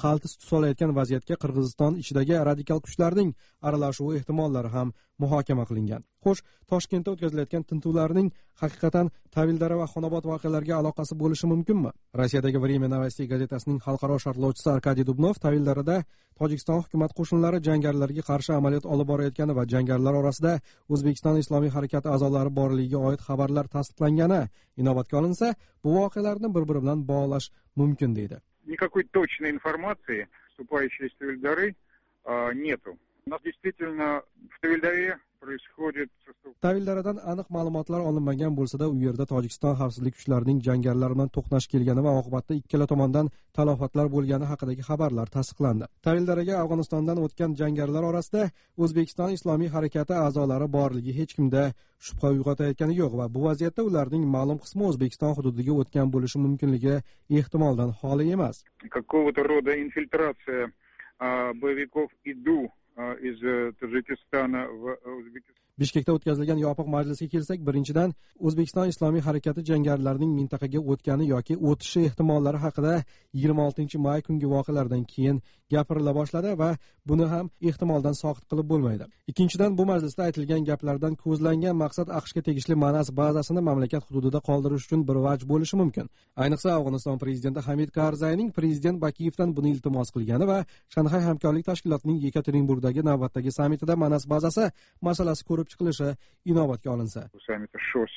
qaltis tus olayotgan vaziyatga Qirg'iziston ichidagi radikal kuchlarning aralashuvi ehtimollari ham muhokama qilingan. Xo'sh, Toshkentda o'tkazilayotgan tintuvlarning haqiqatan Tavildara va Xonobod voqealariga aloqasi bo'lishi mumkinmi? Rossiyadagi Время Новостей gazetasining xalqaro sharhlovchisi Arkadiy Dubnov Tavildarada Tojikiston hukumat qo'shinlari jangarilarga qarshi amaliyot olib borayotgani va jangarilar orasida O'zbekiston Islomiy harakati a'zolari borligiga oid xabarlar tasdiqlangani inobatga olinsa, bu voqealarni bir-biri bilan bog'lash mumkin deydi. Никакой точной информации, вступающей из Тавильдары, нету. У нас действительно в Тавильдаре происходит... Tavildaradan aniq ma'lumotlar olinmagan bo'lsa-da, u yerda Tojikiston xavfsizlik kuchlarining jangarilar bilan to'qnash kelgani va oqibatda ikkala tomondan talofatlar bo'lgani haqidagi xabarlar tasdiqlandi. Tavildaraga Afg'onistondan o'tgan jangarilar orasida O'zbekiston Islomiy harakati a'zolari borligi hech kimda shubha uyg'otayotgani yo'q va bu vaziyatda ularning ma'lum qismi O'zbekiston hududiga o'tgan bo'lishi mumkinligi ehtimoldan xoli emas. Какого-то рода инфильтрация боевиков ИДУ из Таджикистана в O'zbekiston. Bishkekda o'tkazilgan yopiq majlisga kelsak, birinchidan O'zbekiston Islomiy harakati jangarilarining mintaqaga o'tgani yoki o'tishi ehtimollari haqida yigirma oltinchi may kungi voqealardan keyin gapirila boshladi va buni ham ehtimoldan soqit qilib bo'lmaydi. Ikkinchidan, bu majlisda aytilgan gaplardan ko'zlangan maqsad AQShga tegishli Manas bazasini mamlakat hududida qoldirish uchun bir vaj bo'lishi mumkin. Ayniqsa Afg'oniston prezidenti Hamid Karzayning prezident Bakiyevdan buni iltimos qilgani va Shanxay hamkorlik tashkilotining Yekaterinburgdagi navbatdagi sammitida Manas bazasi masalasi ko'rib chiqilishi inobatga olinsa. Саммита ШОС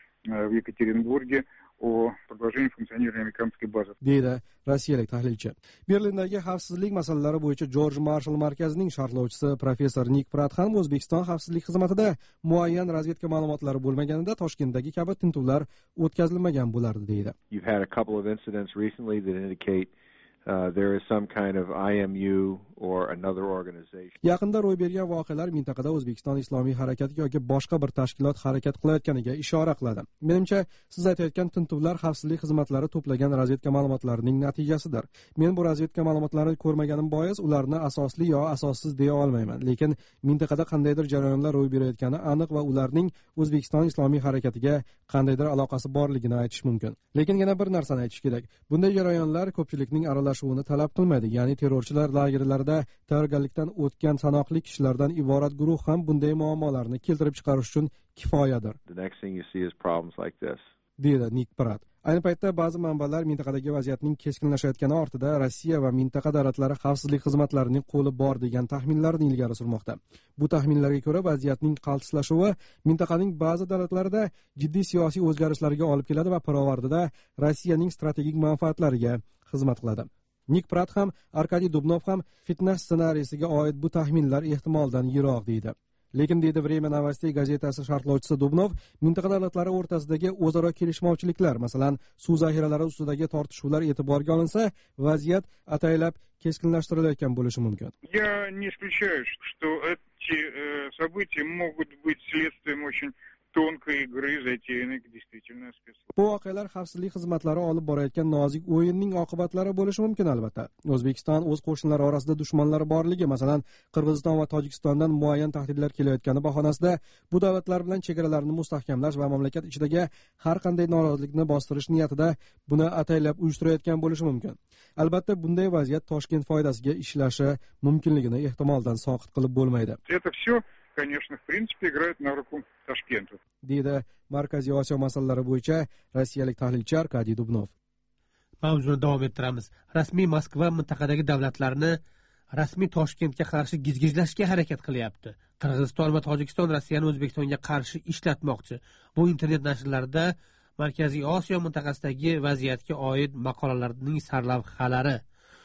в Екатеринбурге о продолжении функционирования американской базы. Deydi rossiyalik tahlilchi. Berlindagi xavfsizlik masalalari bo'yicha George Marshall markazining sharhlovchisi professor Nik Prat ham O'zbekiston xavfsizlik xizmatida muayyan razvedka ma'lumotlari bo'lmaganida Toshkentdagi kabi tintuvlar o'tkazilmagan bo'lardi deydi. You've had a couple of incidents recently that indicate Uh, there is some kind of I M U or another organization. Yaqinda ro'y bergan voqealar mintaqada O'zbekiston Islomiy harakati yoki boshqa bir tashkilot harakat qilayotganiga ishora qiladi. Menimcha, siz aytayotgan tintuvlar xavfsizlik xizmatlari to'plagan razvedka ma'lumotlarining natijasidir. Men bu razvedka ma'lumotlarini ko'rmaganim bois ularni asosli yo asossiz deya olmayman, lekin mintaqada qandaydir jarayonlar ro'y berayotgani aniq va ularning O'zbekiston Islomiy harakatiga qandaydir aloqasi borligini aytish mumkin. Lekin yana bir narsani aytish kerak. Bunday jarayonlar ko'pchilikning aralashuvini talab qilmaydi. Ya'ni terrorchilar lagerlarida tayyorgarlikdan o'tgan sanoqli kishilardan iborat guruh ham bunday muammolarni keltirib chiqarish uchun kifoyadir. The next thing you see is problems like this. Deydi Nik Prat. Ayni paytda ba'zi manbalar mintaqadagi vaziyatning keskinlashayotgani ortida Rossiya va mintaqa davlatlari xavfsizlik xizmatlarining qo'li bor degan taxminlarni ilgari surmoqda. Bu taxminlarga ko'ra vaziyatning qaltislashuvi mintaqaning ba'zi davlatlarida jiddiy siyosiy o'zgarishlarga olib keladi va pirovardida Rossiyaning strategik manfaatlariga xizmat qiladi. Nik Prat ham, Arkadiy Dubnov ham fitna ssenariysiga oid bu taxminlar ehtimoldan yiroq deydi. Lekin deydi Время Новостей gazetasi sharhlovchisi Dubnov, mintaqa davlatlari o'rtasidagi o'zaro kelishmovchiliklar, masalan, suv zaxiralari ustidagi tortishuvlar e'tiborga olinsa, vaziyat ataylab keskinlashtirilayotgan bo'lishi mumkin. Я не исключаю, что эти события могут быть следствием очень тонкой игры, затеянной действительно спецслужбами. Bu voqealar xavfsizlik xizmatlari olib borayotgan nozik o'yinning oqibatlari bo'lishi mumkin albatta. O'zbekiston o'z qo'shinlari orasida dushmanlari borligi, masalan, Qirg'iziston va Tojikistondan muayyan tahdidlar kelayotgani bahonasida bu davlatlar bilan chegaralarni mustahkamlash va mamlakat ichidagi har qanday norozilikni bostirish niyatida buni ataylab uyushtirayotgan bo'lishi mumkin. Albatta, bunday vaziyat Toshkent foydasiga ishlashi mumkinligini ehtimoldan soqit qilib bo'lmaydi. Это все, конечно, в принципе, играет на руку Ташкенту. Deydi Markaziy Osiyo masalalari bo'yicha rossiyalik tahlilchi Arkadiy Dubnov. Mavzuni davom ettiramiz. Rasmiy Moskva mintaqadagi davlatlarni rasmiy Toshkentga qarshi gizgizlashga harakat qilyapti. Qirg'iziston va Tojikiston Rossiyani O'zbekistonga qarshi ishlatmoqchi. Bu internet nashrlarida Markaziy Osiyo mintaqasidagi vaziyatga oid maqolalarning sarlavhalari.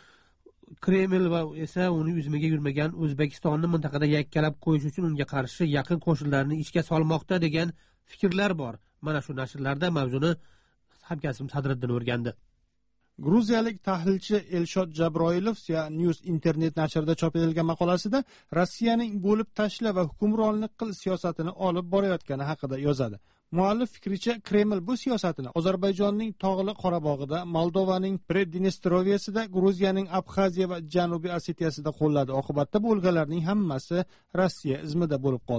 Kreml va esa uni uzmaga yurmagan O'zbekistonni mintaqada yakkalab qo'yish uchun unga qarshi yaqin qo'shinlarni ishga solmoqda degan fikrlar bor. Mana shu nashrlarda mavzuni hamkasbim Sadriddin o'rgandi. Gruziyalik tahlilchi Elshod Jabroilov News internet nashrida chop etilgan maqolasida Rossiyaning bo'lib tashla va hukmronlik qil siyosatini olib borayotgani haqida yozadi. Muallif fikricha, Kreml bu siyosatini Ozarbayjonning tog'li Qorabog'ida, Moldovaning Prednestroviyasida, Gruziyaning Abxaziya va Janubiy Osetiyasida qo'lladi. Oqibatda bo'lganlarning hammasi Rossiya izmida bo'lib qoldi.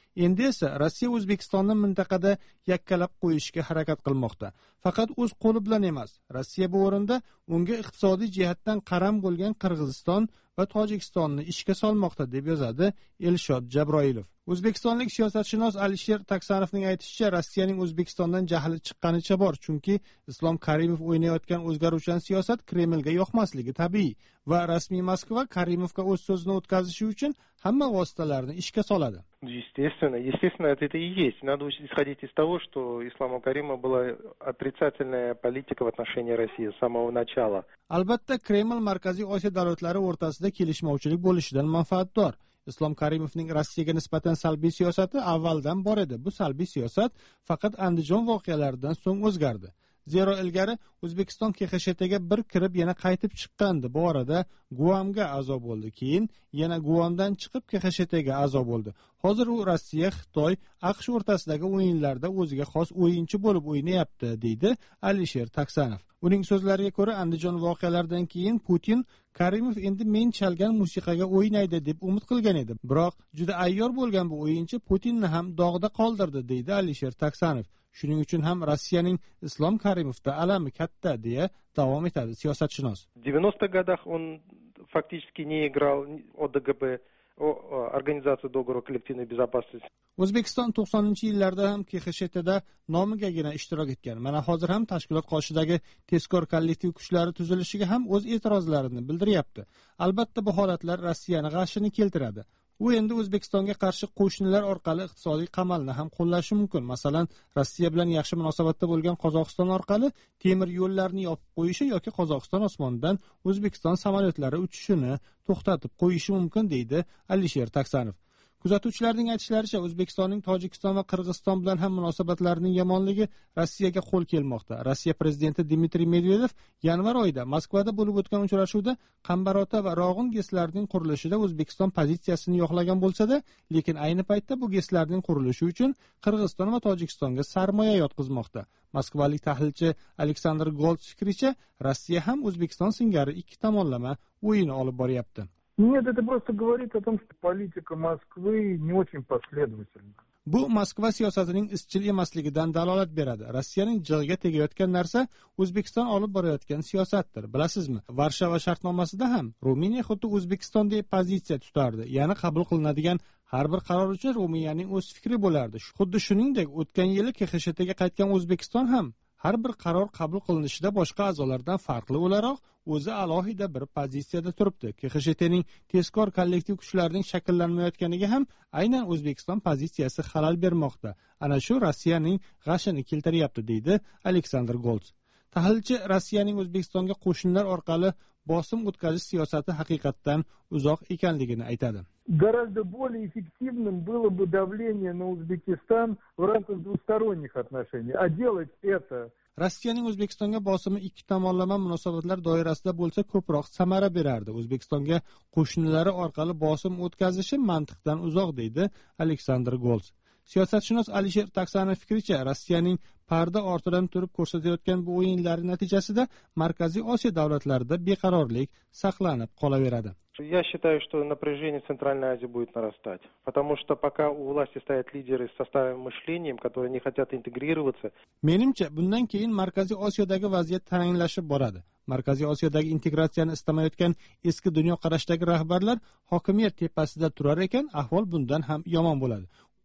Endi esa Rossiya O'zbekistonni mintaqada yakkalab qo'yishga harakat qilmoqda. Faqat o'z qo'li bilan emas. Rossiya bu o'rinda unga iqtisodiy jihatdan qaram bo'lgan Qirg'iziston va Tojikistonni ishga solmoqda, deb yozadi Elshod Jabroilov. O'zbekistonlik siyosatshunos Alisher Taksanovning aytishicha, Rossiyaning O'zbekistondan jahli chiqqanicha bor, chunki Islom Karimov o'ynayotgan o'zgaruvchan siyosat Kremlga yoqmasligi tabiiy va rasmiy Moskva Karimovga o'z so'zini o'tkazishi uchun hamma vositalarni ishga soladi. Естественно, естественно, это это и есть. Надо исходить из того, что Исламу Каримову была отрицательная политика в отношении России с самого начала. Albatta, Kreml Markaziy Osiyo davlatlari o'rtasida kelishmovchilik bo'lishidan manfaatdor. Islom Karimovning Rossiyaga nisbatan salbiy siyosati avvaldan bor edi. Bu salbiy siyosat faqat Andijon voqealaridan so'ng o'zgardi. Zero ilgari O'zbekiston K X S T ga bir kirib yana qaytib chiqqandi. Bu orada Guamga a'zo bo'ldi. Keyin yana Guamdan chiqib K X S T ga a'zo bo'ldi. Hozir u Rossiya, Xitoy, AQSh o'rtasidagi o'yinlarda o'ziga xos o'yinchi bo'lib o'ynayapti, deydi Alisher Taksanov. Uning so'zlariga ko'ra, Andijon voqealaridan keyin Putin Karimov endi men chalgan musiqaga o'ynaydi deb umid qilgan edi. Biroq juda ayyor bo'lgan bu o'yinchi Putinni ham dog'da qoldirdi, deydi Alisher Taksanov. Shuning uchun ham Rossiyaning Islom Karimovda alami katta, deya davom etadi siyosatshunos. В девяностых годах он фактически не играл о Д Г Б, о Организации договора коллективной безопасности. O'zbekiston to'qsoninchi yillarda ham K X S Tda nomigagina ishtirok etgan. Mana hozir ham tashkilot qoshidagi tezkor kollektiv kuchlari tuzilishiga ham o'z e'tirozlarini bildiryapti. Albatta bu holatlar Rossiyani g'ashini keltiradi. U endi O'zbekistonga qarshi qo'shnilar orqali iqtisodiy qamalni ham qo'llashi mumkin. Masalan, Rossiya bilan yaxshi munosabatda bo'lgan Qozog'iston orqali temir yo'llarni yopib qo'yishi yoki Qozog'iston osmonidan O'zbekiston samolyotlari uchishini to'xtatib qo'yishi mumkin, deydi Alisher Taksanov. Kuzatuvchilarning aytishlaricha, O'zbekistonning Tojikiston va Qirg'iziston bilan ham munosabatlarining yomonligi Rossiyaga qo'l kelmoqda. Rossiya prezidenti Dmitriy Medvedev yanvar oyida Moskvada bo'lib o'tgan uchrashuvda Qambarota va Rog'un GESlarining qurilishida O'zbekiston pozitsiyasini yoqlagan bo'lsa-da, lekin ayni paytda bu GESlarning qurilishi uchun Qirg'iziston va Tojikistonga sarmoya yotqizmoqda. Moskvalik tahlilchi Aleksandr Golds fikricha, Rossiya ham O'zbekiston singari ikki tomonlama o'yini olib boryapti. Нет, это просто говорит о том, что политика Москвы не очень последовательна. Bu Moskva siyosatining izchil emasligidan dalolat beradi. Rossiyaning jig'iga tegayotgan narsa O'zbekiston olib borayotgan siyosatdir. Bilasizmi? Varshava shartnomasida ham Ruminiya xuddi O'zbekistondek pozitsiya tutardi. Ya'ni qabul qilinadigan har bir qaror uchun Ruminiyaning o'z fikri bo'lardi. Xuddi shuningdek, o'tgan yili K X S Tga qaytgan O'zbekiston ham har bir qaror qabul qilinishida boshqa a'zolardan farqli o'laroq o'zi alohida bir pozitsiyada turibdi. K X S Tning tezkor kollektiv kuchlarining shakllanmayotganiga ham aynan O'zbekiston pozitsiyasi xalal bermoqda. Ana shu Rossiyaning g'ashini keltiryapti, deydi Aleksandr Golds. Tahlilchi Rossiyaning O'zbekistonga qo'shinlar orqali bosim o'tkazish siyosati haqiqatdan uzoq ekanligini aytadi. Гораздо более эффективным было бы давление на Узбекистан в рамках двусторонних отношений. А делать это... Rossiyaning O'zbekistonga bosimi ikki tomonlama munosabatlar doirasida bo'lsa ko'proq samara berardi. O'zbekistonga qo'shnilari orqali bosim o'tkazishi mantiqdan uzoq, deydi Aleksandr Golds. Siyosatshunos Alisher Taksanov fikricha, Rossiyaning parda ortidan turib ko'rsatayotgan bu o'yinlari natijasida Markaziy Osiyo davlatlarida beqarorlik saqlanib qolaveradi. Я считаю, что напряжение в Центральной Азии будет нарастать, потому что пока у власти стоят лидеры с составным мышлением, которые не хотят интегрироваться. Menimcha, bundan keyin Markaziy Osiyodagi vaziyat taranglashib boradi. Markaziy Osiyodagi integratsiyani istamayotgan eski dunyoqarashdagi rahbarlar hokimiyat tepasida turar ekan, ahvol bundan ham yomon bo'ladi.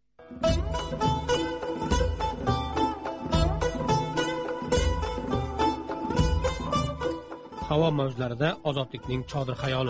Havo mavjlarida ozodlikning chodir xayoli.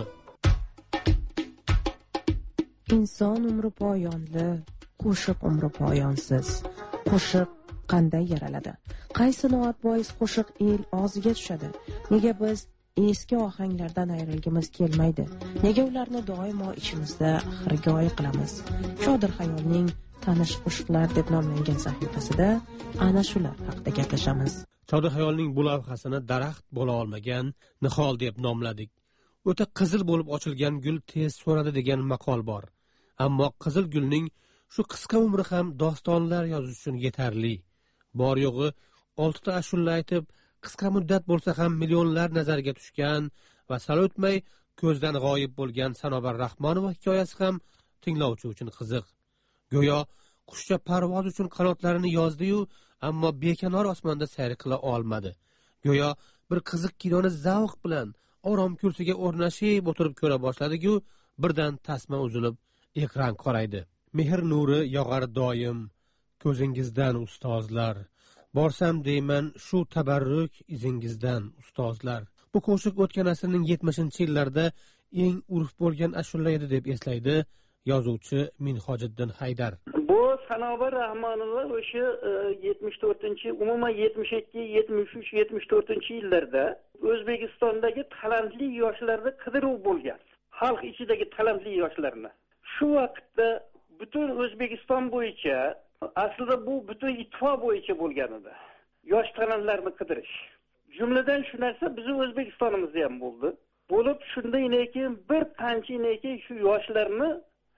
Inson umri poyonli, qo'shiq umri poyonsiz. Qo'shiq qanday yaraladi? Qaysi noat bois qo'shiq el og'ziga tushadi? Nega biz eski ohanglardan ayrilgimiz kelmaydi? Nega ularni doimo ichimizda xirgoyi qilamiz? Chodir xayolning tanish qo'shiqlar deb nomlangan sahifasida ana shular haqida gaplashamiz. Chodir xayolning bu lavhasini daraxt bo'la olmagan nihol deb nomladik. O'ta qizil bo'lib ochilgan gul tez so'nadi degan maqol bor. Ammo qizil gulning shu qisqa umri ham dostonlar yozish uchun yetarli. Bor yo'g'i oltita ashulla aytib, qisqa muddat bo'lsa ham millionlar nazarga tushgan va sal o'tmay ko'zdan g'oyib bo'lgan Sanobar Rahmonova hikoyasi ham tinglovchi uchun qiziq. Go'yo qushcha parvoz uchun qanotlarini yozdi-yu, ammo bekanor osmonda sayr qila olmadi. Go'yo bir qiziq kinoni zavq bilan orom kursiga o'rnashib o'tirib ko'ra boshladi-ku, birdan tasma uzilib, ekran qoraydi. Mehr nuri yog'ar doim ko'zingizdan ustozlar. Borsam deyman shu tabarruk izingizdan ustozlar. Bu qo'shiq o'tgan asrning yetmishinchi yillarida eng urf bo'lgan ashula edi deb eslaydi yozuvchi Minhojiddin Haydar. Bu Sanobar Rahmonova o'sha yetmish to'rtinchi umuman yetmish ikki, yetmish uch, yetmish to'rtinchi yillarda O'zbekistondagi talantli yoshlarda qidiruv bo'lgan. Xalq ichidagi talantli yoshlarni. Shu vaqtda butun O'zbekiston bo'yicha, aslida bu butun ittifoq bo'yicha bo'lgan edi. Yosh talantlarni qidirish. Jumladan shu narsa bizning O'zbekistonimizda ham bo'ldi. Bo'lib shunday lekin bir qancha lekin shu yoshlarni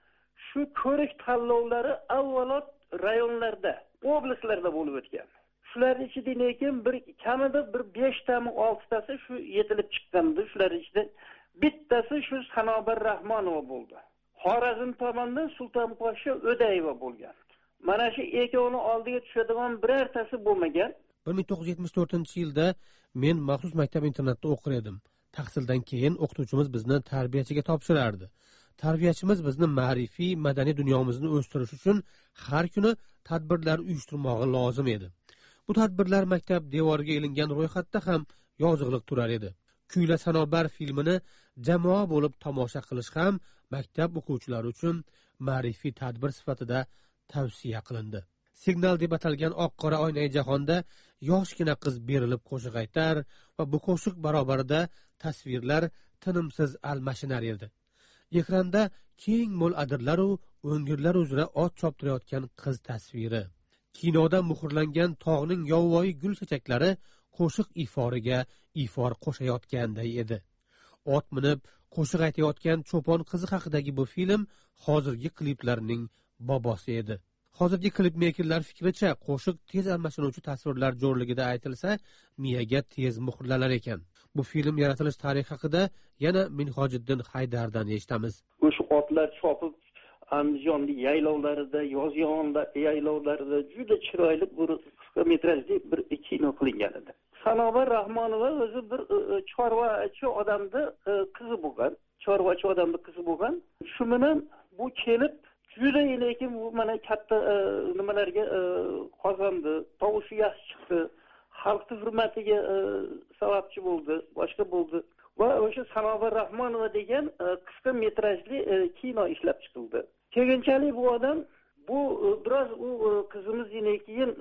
shu ko'rik tanlovlari avvalo rayonlarda, oblastlarda bo'lib o'tgan. Shular ichida lekin bir kamida bir besh tami, olti tasi shu yetilib chiqqandi. Shular ichida bittasi shu Sanobar Rahmonova bo'ldi. Xorazm tomonidan Sultonposhsha O'dayeva bo'lgan. Mana shu ikkovini oldiga tushadigan birortasi bo'lmagan. bir ming to'qqiz yuz yetmish to'rtinchi yilda men maxsus maktab internatda o'qir edim. Tahsildan keyin o'qituvchimiz bizni tarbiyachiga topshirardi. Tarbiyachimiz bizni ma'rifiy, madaniy dunyomizni o'stirish uchun har kuni tadbirlar uyushtirmog'i lozim edi. Bu tadbirlar maktab devoriga ilingan ro'yxatda ham yoziqliq turar edi. Kuyla Sanobar filmini jamoa bo'lib tomosha qilish ham maktab o'quvchilari uchun ma'rifiy tadbir sifatida tavsiya qilindi. Signal deb atalgan oq-qora oynai jahonda yoshgina qiz berilib qo'shiq aytar va bu qo'shiq barobarida tasvirlar tinimsiz almashinar edi. Ekranda keng mo'l adirlar u o'ngirlar uzra ot choptirayotgan qiz tasviri. Kinoda muhrlangan tog'ning yovvoyi gul chachaklari qo'shiq iforiga ifor qo'shayotganday edi. Ot minib qo'shiq aytayotgan cho'pon qizi haqidagi bu film hozirgi kliplarning bobosi edi. Hozirgi klip mekerlar fikricha qo'shiq tez almashinuvchi tasvirlar jo'rligida aytilsa, miyaga tez muhrlanar ekan. Bu film yaratilish tarixi haqida yana Minhojiddin Haydardan eshitamiz. O'sha otlar chopib Andijonning yaylovlarida, Yozyovonda yaylovlarida juda chiroyli bir qisqa metrajli bir kino qilingan edi. Sanobar Rahmonova o'zi bir chorvachi odamda qizi bo'lgan, chorvachi odamda qizi bo'lgan. Shu bilan bu kelib juda lekin bu mana katta nimalarga qozondi, tovushi yaxshi chiqdi, xalqning hurmatiga sababchi bo'ldi, boshqa bo'ldi. Va o'sha Sanobar Rahmonova degan qisqa metrajli kino ishlab chiqildi. Keyinchalik bu odam bu biroz u qizimiz keyin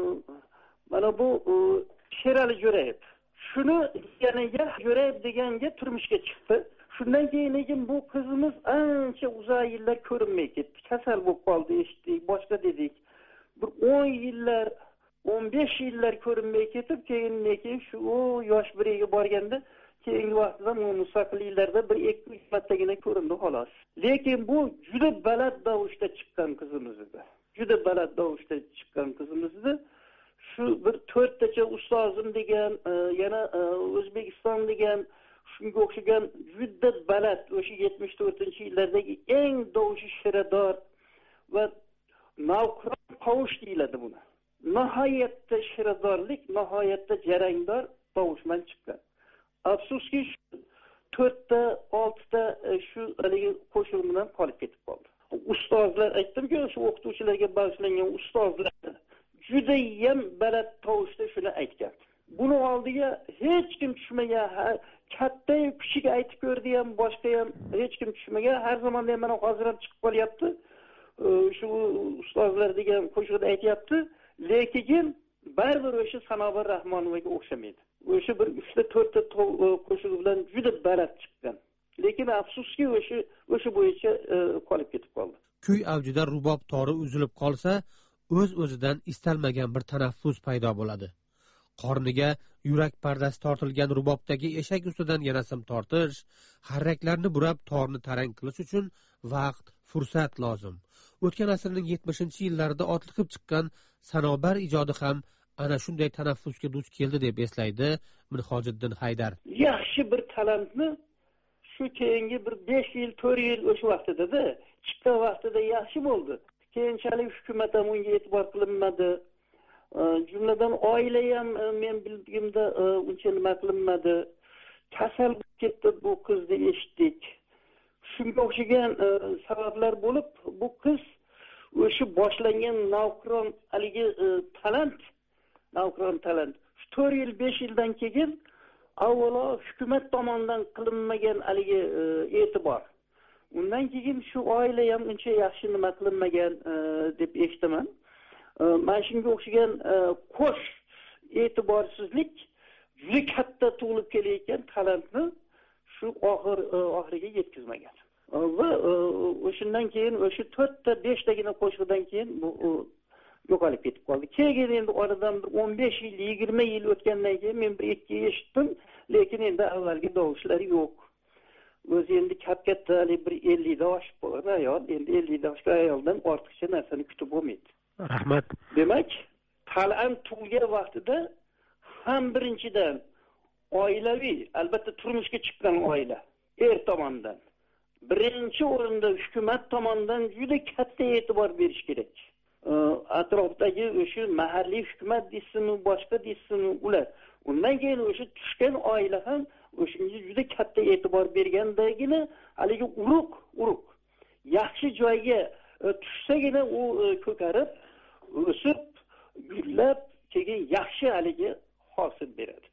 mana bu Sherali Jo'rayev. Shuni degeniga Jo'rayev deganga turmushga chiqdi. Shundan keyin lekin bu qizimiz ancha uzoq yillar ko'rinmay ketdi. Kasal bo'lib qoldi, eshitdik, boshqa dedik. Bir o'n yillar, o'n besh yillar ko'rinmay ketib, keyin lekin shu yosh biriga borganda keyingi vaqtda mustaqilliklarda bir ikki uch martagina ko'rindi xolos. Lekin bu juda baland tovushda chiqqan qizimiz edi. Juda baland tovushda chiqqan qizimiz edi. Shu bir to'rttacha ustozim degan, yana O'zbekiston degan shunga o'xshagan juda baland o'sha yetmish to'rtinchi yillardagi eng tovushi shirador va navqiron tovush deyiladi buni. Nihoyatda shiradorlik, nihoyatda jarangdor tovushman chiqqan. Afsuski to'rtta, oltita shu haligi qo'shiq bilan qolib ketib qoldi. Ustozlar aytdim-ku, shu o'qituvchilarga bag'ishlangan ustozlar juda ham baland tovushda shuni aytgan. Buni oldiga hech kim tushmagan, katta kichik aytib ko'rdi ham, boshqa ham hech kim tushmagan. Har zaman ham mana hozir ham chiqib qolyapti. Shu ustozlar degan qo'shiqda aytayapti, lekin baribir o'sha Sanobar Rahmonovaga o'xshamaydi. O'sha bir uchta to'rtta qo'shiq bilan juda baland chiqqan. Lekin afsuski o'sha o'sha bo'yicha qolib ketib qoldi. Kuy avjida rubob tori uzilib qolsa, o'z-o'zidan istalmagan bir tanaffus paydo bo'ladi. Qorniga yurak pardasi tortilgan rubobdagi eshak ustidan yana sim tortish, harraklarni burab torni tarang qilish uchun vaqt, fursat lozim. O'tgan asrning yetmishinchi yillarida otliqib chiqqan Sanobar ijodi ham ana shunday tanaffusga duch keldi deb eslaydi Minhojiddin Haydar. Yaxshi bir talantni shu keyingi bir besh yil, to'rt yil o'sha vaqtida chiqqan vaqtida yaxshi bo'ldi. keyinchalik hukumat ham unga e'tibor qilinmadi. Jumladan oila ham men bildigimda uncha nima qilinmadi. Kasal bo'lib ketdi bu qizni eshitdik. Shunga o'xshagan sabablar bo'lib, bu qiz o'sha boshlangan navqiron haligi talant, navqiron talant to'rt yil besh yildan keyin avvalo hukumat tomonidan qilinmagan haligi e'tibor. Undan keyin shu oila ham uncha yaxshi nima qilinmagan deb eshitaman. Mana shunga o'xshagan qo'sh e'tiborsizlik juda katta tug'ilib kelayotgan talantni shu oxir oxiriga yetkazmagan. Va o'shundan keyin o'sha to'rtta beshtagina qo'shiqdan keyin bu yo'qolib ketib qoldi. Keyin endi oradan bir o'n besh yil, yigirma yil o'tgandan keyin men bir ikki eshitdim, lekin endi avvalgi tovushlar yo'q. O'zi endi katta bir ellik da oshib bo'lgan ayol, endi ellik da oshgan ayoldan ortiqcha narsani kutib bo'lmaydi. Rahmat. Demak, talant tug'ilgan vaqtida ham birinchidan oilaviy, albatta turmushga chiqqan oila er tomonidan birinchi o'rinda hukumat tomonidan juda katta e'tibor berish kerak. Atrofdagi o'sha mahalliy hukumat deysizmi, boshqa deysizmi ular. Undan keyin o'sha tushgan oila ham o'shunga juda katta e'tibor bergandagina haligi urug' urug' yaxshi joyga tushsagina u ko'karib, o'sib, gullab, keyin yaxshi haligi hosil beradi.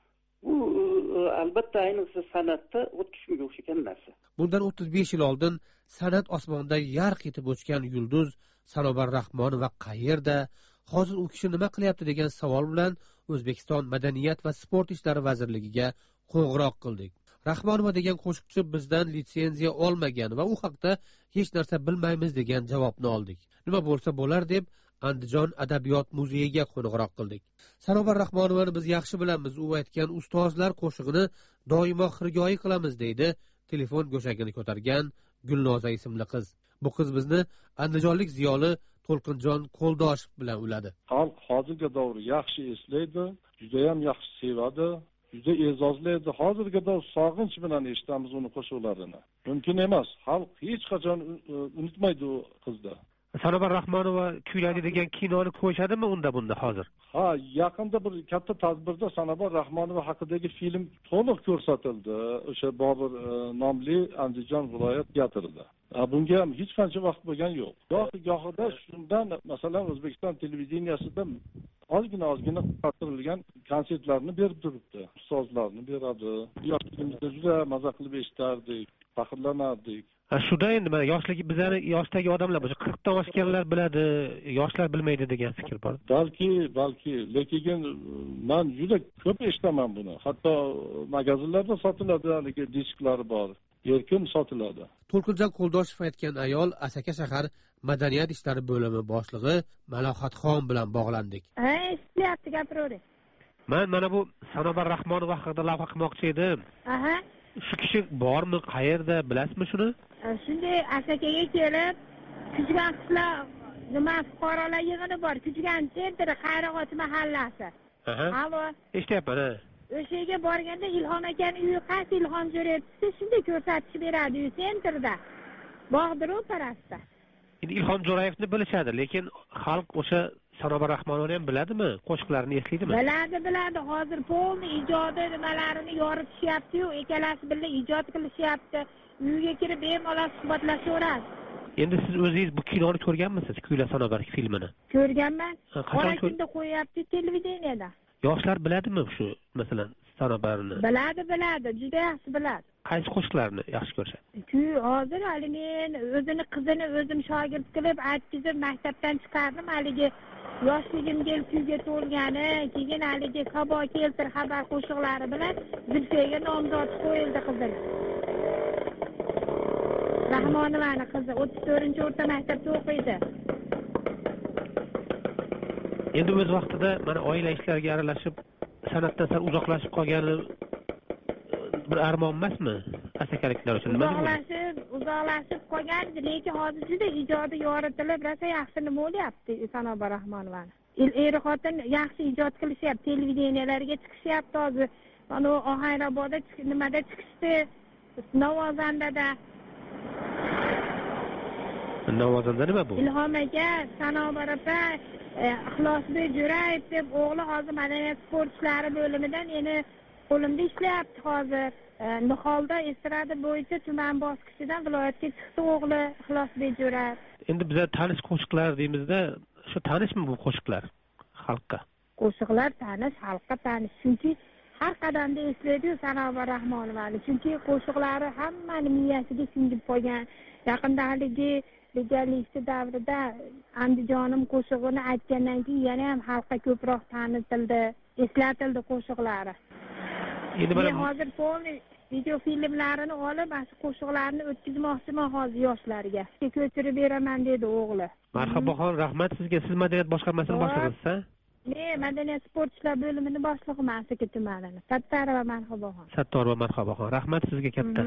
Bu albatta ayniqsa san'atda o'tib shunga o'xshagan narsa. Bundan o'ttiz besh yil oldin san'at osmonida yarq etib o'chgan yulduz Sanobar Rahmonova qayerda, hozir u kishi nima qilyapti degan savol bilan O'zbekiston Madaniyat va sport ishlari vazirligiga qo'ng'iroq qildik. Rahmonova degan qo'shiqchi bizdan litsenziya olmagan va u haqda hech narsa bilmaymiz degan javobni oldik. Nima bo'lsa bo'lar deb Andijon adabiyot muzeyiga qo'ng'iroq qildik. Sanobar Rahmonovani biz yaxshi bilamiz, u aytgan ustozlar qo'shig'ini doimo xirgoyi qilamiz deydi telefon go'shagini ko'targan Gulnoza ismli qiz. Bu qiz bizni andijonlik ziyoli To'lqinjon Qo'ldoshev bilan uladi. Xalq hozirgi davrni yaxshi eslaydi, juda ham yaxshi sevadi, juda e'zozlaydi. Hozirgi davr sog'inch bilan eshitamiz uni qo'shiqlarini. Mumkin emas, xalq hech qachon unutmaydi u qizni. Sanobar Rahmonova kuylaydi degan kinoni qo'yishadimi unda bunda hozir? Ha, yaqinda bir katta tadbirda Sanobar Rahmonova haqidagi film to'liq ko'rsatildi. O'sha Bobur nomli Andijon viloyat teatrida. Bunga ham hech qancha vaqt bo'lgan yo'q. Goh-gohida shundan, masalan, O'zbekiston televideniyasida ozgina ozgina qattirilgan konsertlarni berib turibdi. Ustozlarni beradi. Yoshligimizda juda maza qilib eshitardik, faxrlanardik. Shuda endi mana yoshligi bizani yoshdagi odamlar bo'lsa qirq dan oshganlar biladi, yoshlar bilmaydi degan fikr bor. Balki, balki, lekin men juda ko'p eshitaman buni. Hatto magazinlarda sotiladi, haligi disklari bor. Erkin sotiladi. To'lqinjon Qo'ldoshev aytgan ayol Asaka shahar madaniyat ishlari bo'limi boshlig'i Malohatxon bilan bog'landik. Ha, eshitlayapti, gapiravering. Men mana bu Sanobar Rahmonova haqida lavha qilmoqchi edim. Aha. Shu kishi bormi, qayerda, bilasizmi shuni? Shunday Asakaga kelib, Kuchgan qishloq nima fuqarolar yig'ini bor, Kuchgan sentri, Xayrog'och mahallasi. Aha. Alo. Eshityapman. O'sha yerga borganda Ilhom akaning uyi qaysi Ilhom Jo'rayevchi, shunday ko'rsatib beradi uy sentrda. Bog'dir parasta. Endi Ilhom Jo'rayevni bilishadi, lekin xalq o'sha Sanobar Rahmonovani ham biladimi? Qo'shiqlarini eslaydimi? Biladi, biladi. Hozir polni ijodi nimalarini yoritishyapti-yu, ikkalasi birga ijod qilishyapti. Uyga kirib bemalol suhbatlashaveradi. Endi siz o'zingiz bu kinoni ko'rganmisiz? Kuyla Sanobar filmini. Ko'rganman. Qachon kunda qo'yapti televideniyada. Yoshlar biladimi shu, masalan, Sanobarni? Biladi, biladi. Juda yaxshi biladi. Qaysi qo'shiqlarni yaxshi ko'rishadi? Ku hozir hali men o'zini qizini o'zim shogird qilib aytkizib maktabdan chiqardim, haligi yoshligimga kuyga to'lgani, keyin haligi Kabo keltir xabar qo'shiqlari bilan Zulfiyaga nomzod qo'yildi qizim. Rahmonovani qizi o'ttiz to'rtinchi o'rta maktabda o'qiydi. Endi o'z vaqtida mana oila ishlariga aralashib, san'atdan sal uzoqlashib qolgani bir armon emasmi? Asakaliklar uchun nima bo'ldi? Uzoqlashib, uzoqlashib qolgan, lekin hozir juda ijodi yoritilib, rosa yaxshi nima bo'lyapti Sanobar Rahmonovani. Er xotin yaxshi ijod qilishyapti, televideniyalarga chiqishyapti hozir. Mana Ohanrabodda nimada chiqishdi, Navozandada. Navozanda nima bu? Ilhom aka, Sanobar opa, Ixlosbek Jo'rayev deb o'g'li hozir madaniyat sport ishlari bo'limidan endi qo'limda ishlayapti hozir. Niholda estrada bo'yicha tuman bosqichidan viloyatga chiqdi o'g'li Ixlosbek Jo'rayev. Endi bizlar tanish qo'shiqlar deymizda, shu tanishmi bu qo'shiqlar xalqqa? Qo'shiqlar tanish, xalqqa tanish. Chunki har qadamda eslaydi-yu Sanobar Rahmonovani. Chunki qo'shiqlari hammaning miyasiga singib qolgan. Yaqinda haligi legallikchi davrida Andijonim qo'shig'ini aytgandan keyin yana ham xalqqa ko'proq tanitildi, eslatildi qo'shiqlari. Endi mana hozir polni video filmlarini olib, mana shu qo'shiqlarni o'tkazmoqchiman hozir yoshlarga. Ko'chirib beraman dedi o'g'li. Marhaboxon, rahmat sizga. Siz madaniyat boshqarmasini boshlig'isiz-a? Men madaniyat sport ishlar bo'limini boshlig'iman Saka tumanini. Sattorova Marhaboxon. Sattorova Marhaboxon. Rahmat sizga katta.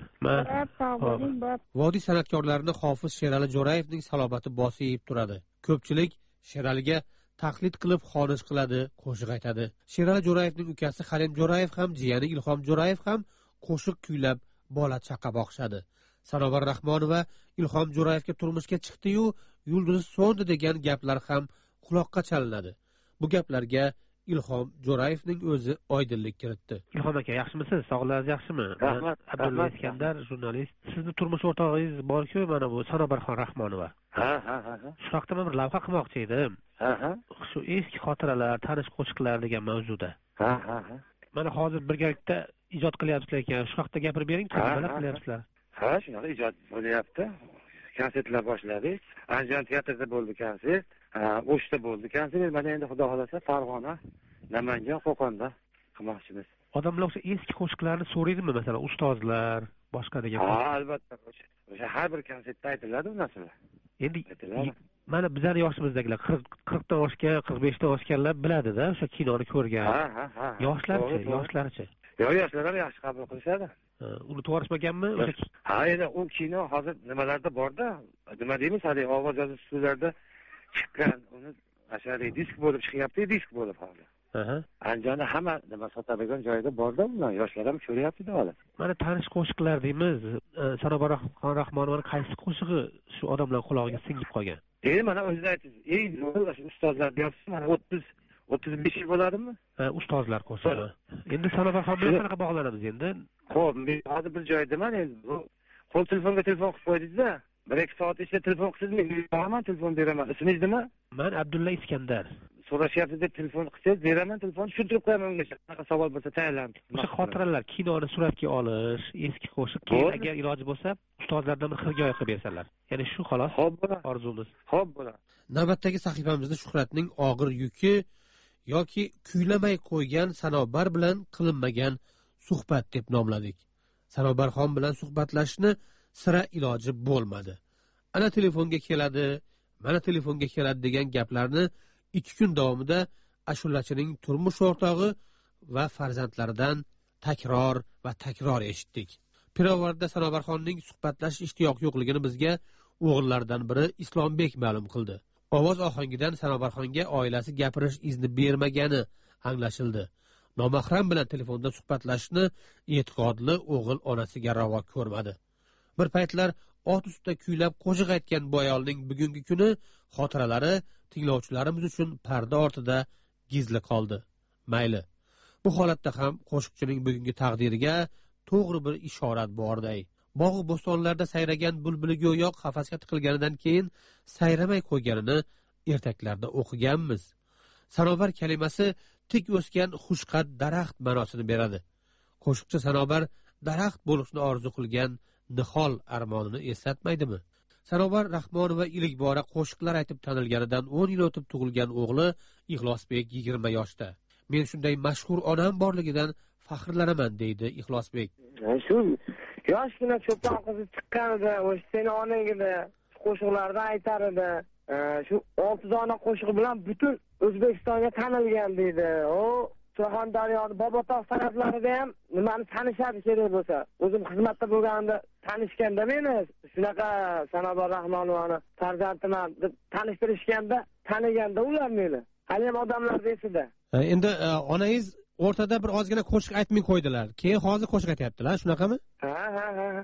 Vodiy san'atkorlarini Hofiz Sherali Jo'rayevning salobati bosib turadi. Ko'pchilik Sheraliga taqlid qilib xonish qiladi, qo'shiq aytadi. Sherali Jo'rayevning ukasi Halim Jo'rayev ham, jiyani Ilhom Jo'rayev ham qo'shiq kuylab bola chaqa boqishadi. Sanobar Rahmonova Ilhom Jo'rayevga turmushga chiqdi-yu, yulduzi so'ndi degan gaplar ham quloqqa chalinadi. Bu gaplarga Ilhom Jo'rayevning o'zi oydinlik kiritdi. Ilhom aka, yaxshimisiz? Sog'lig'ingiz yaxshimi? Rahmat. Abdulla Iskandar, jurnalist. Sizni turmush o'rtog'ingiz bor-ku, mana bu Sanobarxon Rahmonova. Ha, ha, ha. Shu haqda men bir lavha qilmoqchi edim. Ha, ha. Shu eski xotiralar, tanish qo'shiqlar degan mavzuda. Ha, ha, ha. Mana hozir birgalikda ijod qilyapsizlar ekan. Shu haqda gapirib bering, nimalar qilyapsizlar? Ha, shunaqa ijod bo'lyapti. Konsertlar boshladik. Andijon teatrida bo'ldi konsert. O'shda bo'ldi konsert. Mana endi Xudo xolasa Farg'ona, Namangan, Qo'qonda qilmoqchimiz. Odamlar o'sha eski qo'shiqlarni so'raydimi, masalan, ustozlar, boshqa degan. Ha, albatta. O'sha har bir konsertda aytiladi bu narsalar. Endi mana bizlar yoshimizdagilar qirq dan oshgan, qirq besh dan oshganlar biladi-da, o'sha kinoni ko'rgan. Ha, ha, ha. Yoshlarchi, yoshlarchi. Yo'q, yoshlar ham yaxshi qabul qilishadi. Unutib yuborishmaganmi? Ha, endi u kino hozir nimalarda bor-da, nima deymiz, hali ovoz yozish usullarida chiqqan, uni ashariy disk bo'lib chiqyapti, disk bo'lib hozir. Aha. Andijonda hamma nima sotadigan joyda bor-da, bundan yoshlar ham ko'ryapti-da hozir. Mana tanish qo'shiqlar deymiz. Sanobar Rahmonovaning qaysi qo'shig'i shu odamlar qulog'iga singib qolgan? Endi mana o'zingiz aytdingiz, ey ustozlar deyapsiz, mana o'ttiz o'ttiz besh yil bo'ladimi? Ha, ustozlar qo'shig'i. Endi Sanobar bilan qanaqa bog'lanamiz endi? Xo'p, men hozir bir joydaman endi. Qo'l telefonga telefon qilib qo'ydingiz-da. bir ikki soat ichida telefon qilsizmi? Beraman, telefon beraman. Ismingiz nima? Men Abdulla Iskandar. So'rashyapsiz deb telefon qilsangiz, beraman telefonni, tushuntirib qo'yaman unga. Qanaqa savol bo'lsa tayyorlanib. O'sha xotiralar, kinoni suratga olish, eski qo'shiq, keyin agar iloji bo'lsa, ustozlardan bir xirgoyi qilib bersalar. Ya'ni shu xolos. Xo'p bo'ladi. Orzumuz. Xo'p bo'ladi. Navbatdagi sahifamizda Shuhratning og'ir yuki yoki kuylamay qo'ygan Sanobar bilan qilinmagan suhbat deb nomladik. Sanobarxon bilan suhbatlashishni sira iloji bo'lmadi. Ana telefonga keladi, mana telefonga keladi degan gaplarni ikki kun davomida ashulachining turmush o'rtog'i va farzandlaridan takror va takror eshitdik. Pirovarda Sanobarxonning suhbatlashish ishtiyoqi yo'qligini bizga o'g'illaridan biri Islombek ma'lum qildi. Ovoz ohangidan Sanobarxonga oilasi gapirish izni bermagani anglashildi. Nomahram bilan telefonda suhbatlashishni e'tiqodli o'g'il onasiga ravo ko'rmadi. Bir paytlar ot ustida kuylab qo'shiq aytgan bu ayolning bugungi kuni xotiralari tinglovchilarimiz uchun parda ortida gizli qoldi. Mayli. Bu holatda ham qo'shiqchining bugungi taqdiriga to'g'ri bir ishorat borday. Bog' bo'stonlarda sayragan bulbuli go'yo qafasga tiqilganidan keyin sayramay qo'yganini ertaklarda o'qiganmiz. Sanobar kalimasi tik o'sgan xushqad daraxt ma'nosini beradi. Qo'shiqchi Sanobar daraxt bo'lishni orzu qilgan nihol armonini eslatmaydimi? Sanobar Rahmonova ilk bora qo'shiqlar aytib tanilganidan o'n yil o'tib tug'ilgan o'g'li Ixlosbek yigirma yoshda. Men shunday mashhur onam borligidan faxrlanaman deydi Ixlosbek. Shu yoshgina cho'pon qizi chiqqanida, o'sha seni onangida qo'shiqlarni aytar edi. Shu olti dona qo'shiq bilan butun O'zbekistonga tanilgan deydi. O Surxondaryoda Bobotog' taraflarida ham nimani tanishadi kerak bo'lsa. O'zim xizmatda bo'lganimda tanishganda meni shunaqa Sanobar Rahmonovani farzandiman deb tanishtirishganda, taniganda ular meni. Hali ham odamlar esida. Endi onangiz o'rtada bir ozgina qo'shiq aytmay qo'ydilar. Keyin hozir qo'shiq aytyaptilar, shunaqami? Ha, ha, ha.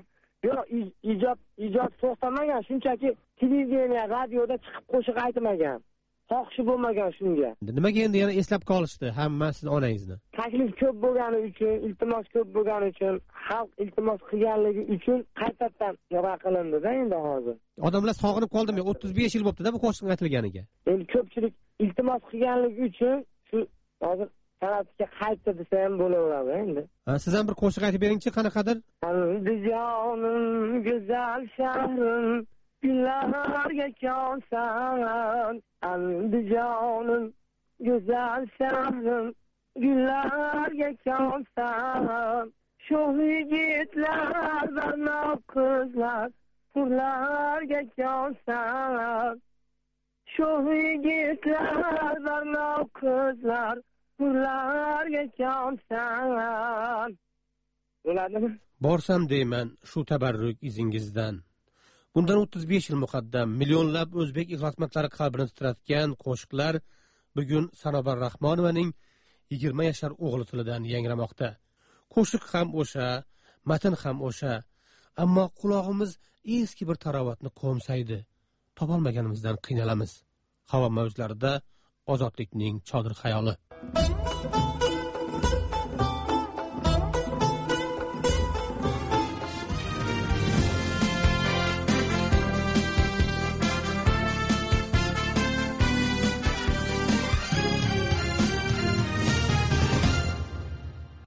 yo'q, ijod ijod to'xtamagan, shunchaki televideniya, radioda chiqib qo'shiq aytmagan. Xohishi bo'lmagan shunga. Nimaga endi yana eslab qolishdi hamma siz onangizni? Taklif ko'p bo'lgani uchun, iltimos ko'p bo'lgani uchun, xalq iltimos qilganligi uchun qaytadan yo'q qilindi-da endi hozir. Odamlar sog'inib qoldimi? o'ttiz besh yil bo'libdi-da bu qo'shiq aytilganiga. Endi ko'pchilik iltimos qilganligi uchun shu hozir san'atga qaytdi desa ham bo'laveradi endi. Ha, siz ham bir qo'shiq aytib beringchi, qanaqadir? Andijonim go'zal shahrim, gullarga konsan. Andijonim go'zal shahrim, gullarga konsan. Sho'x yigitlar, barnoq qizlar, hurlarga konsan. Sho'x yigitlar, barnoq qizlar, hurlarga konsan. Bo'ladimi? Borsam deyman shu tabarruk izingizdan. Bundan o'ttiz besh yil muqaddam millionlab o'zbek ixlosmandlari qalbini titratgan qo'shiqlar bugun Sanobar Rahmonovaning yigirma yashar o'g'li tilidan yangramoqda. Qo'shiq ham o'sha, matn ham o'sha, ammo quloqimiz eski bir tarovatni qo'msaydi. Topolmaganimizdan qiynalamiz. Havo mavjlarida ozodlikning chodir xayoli.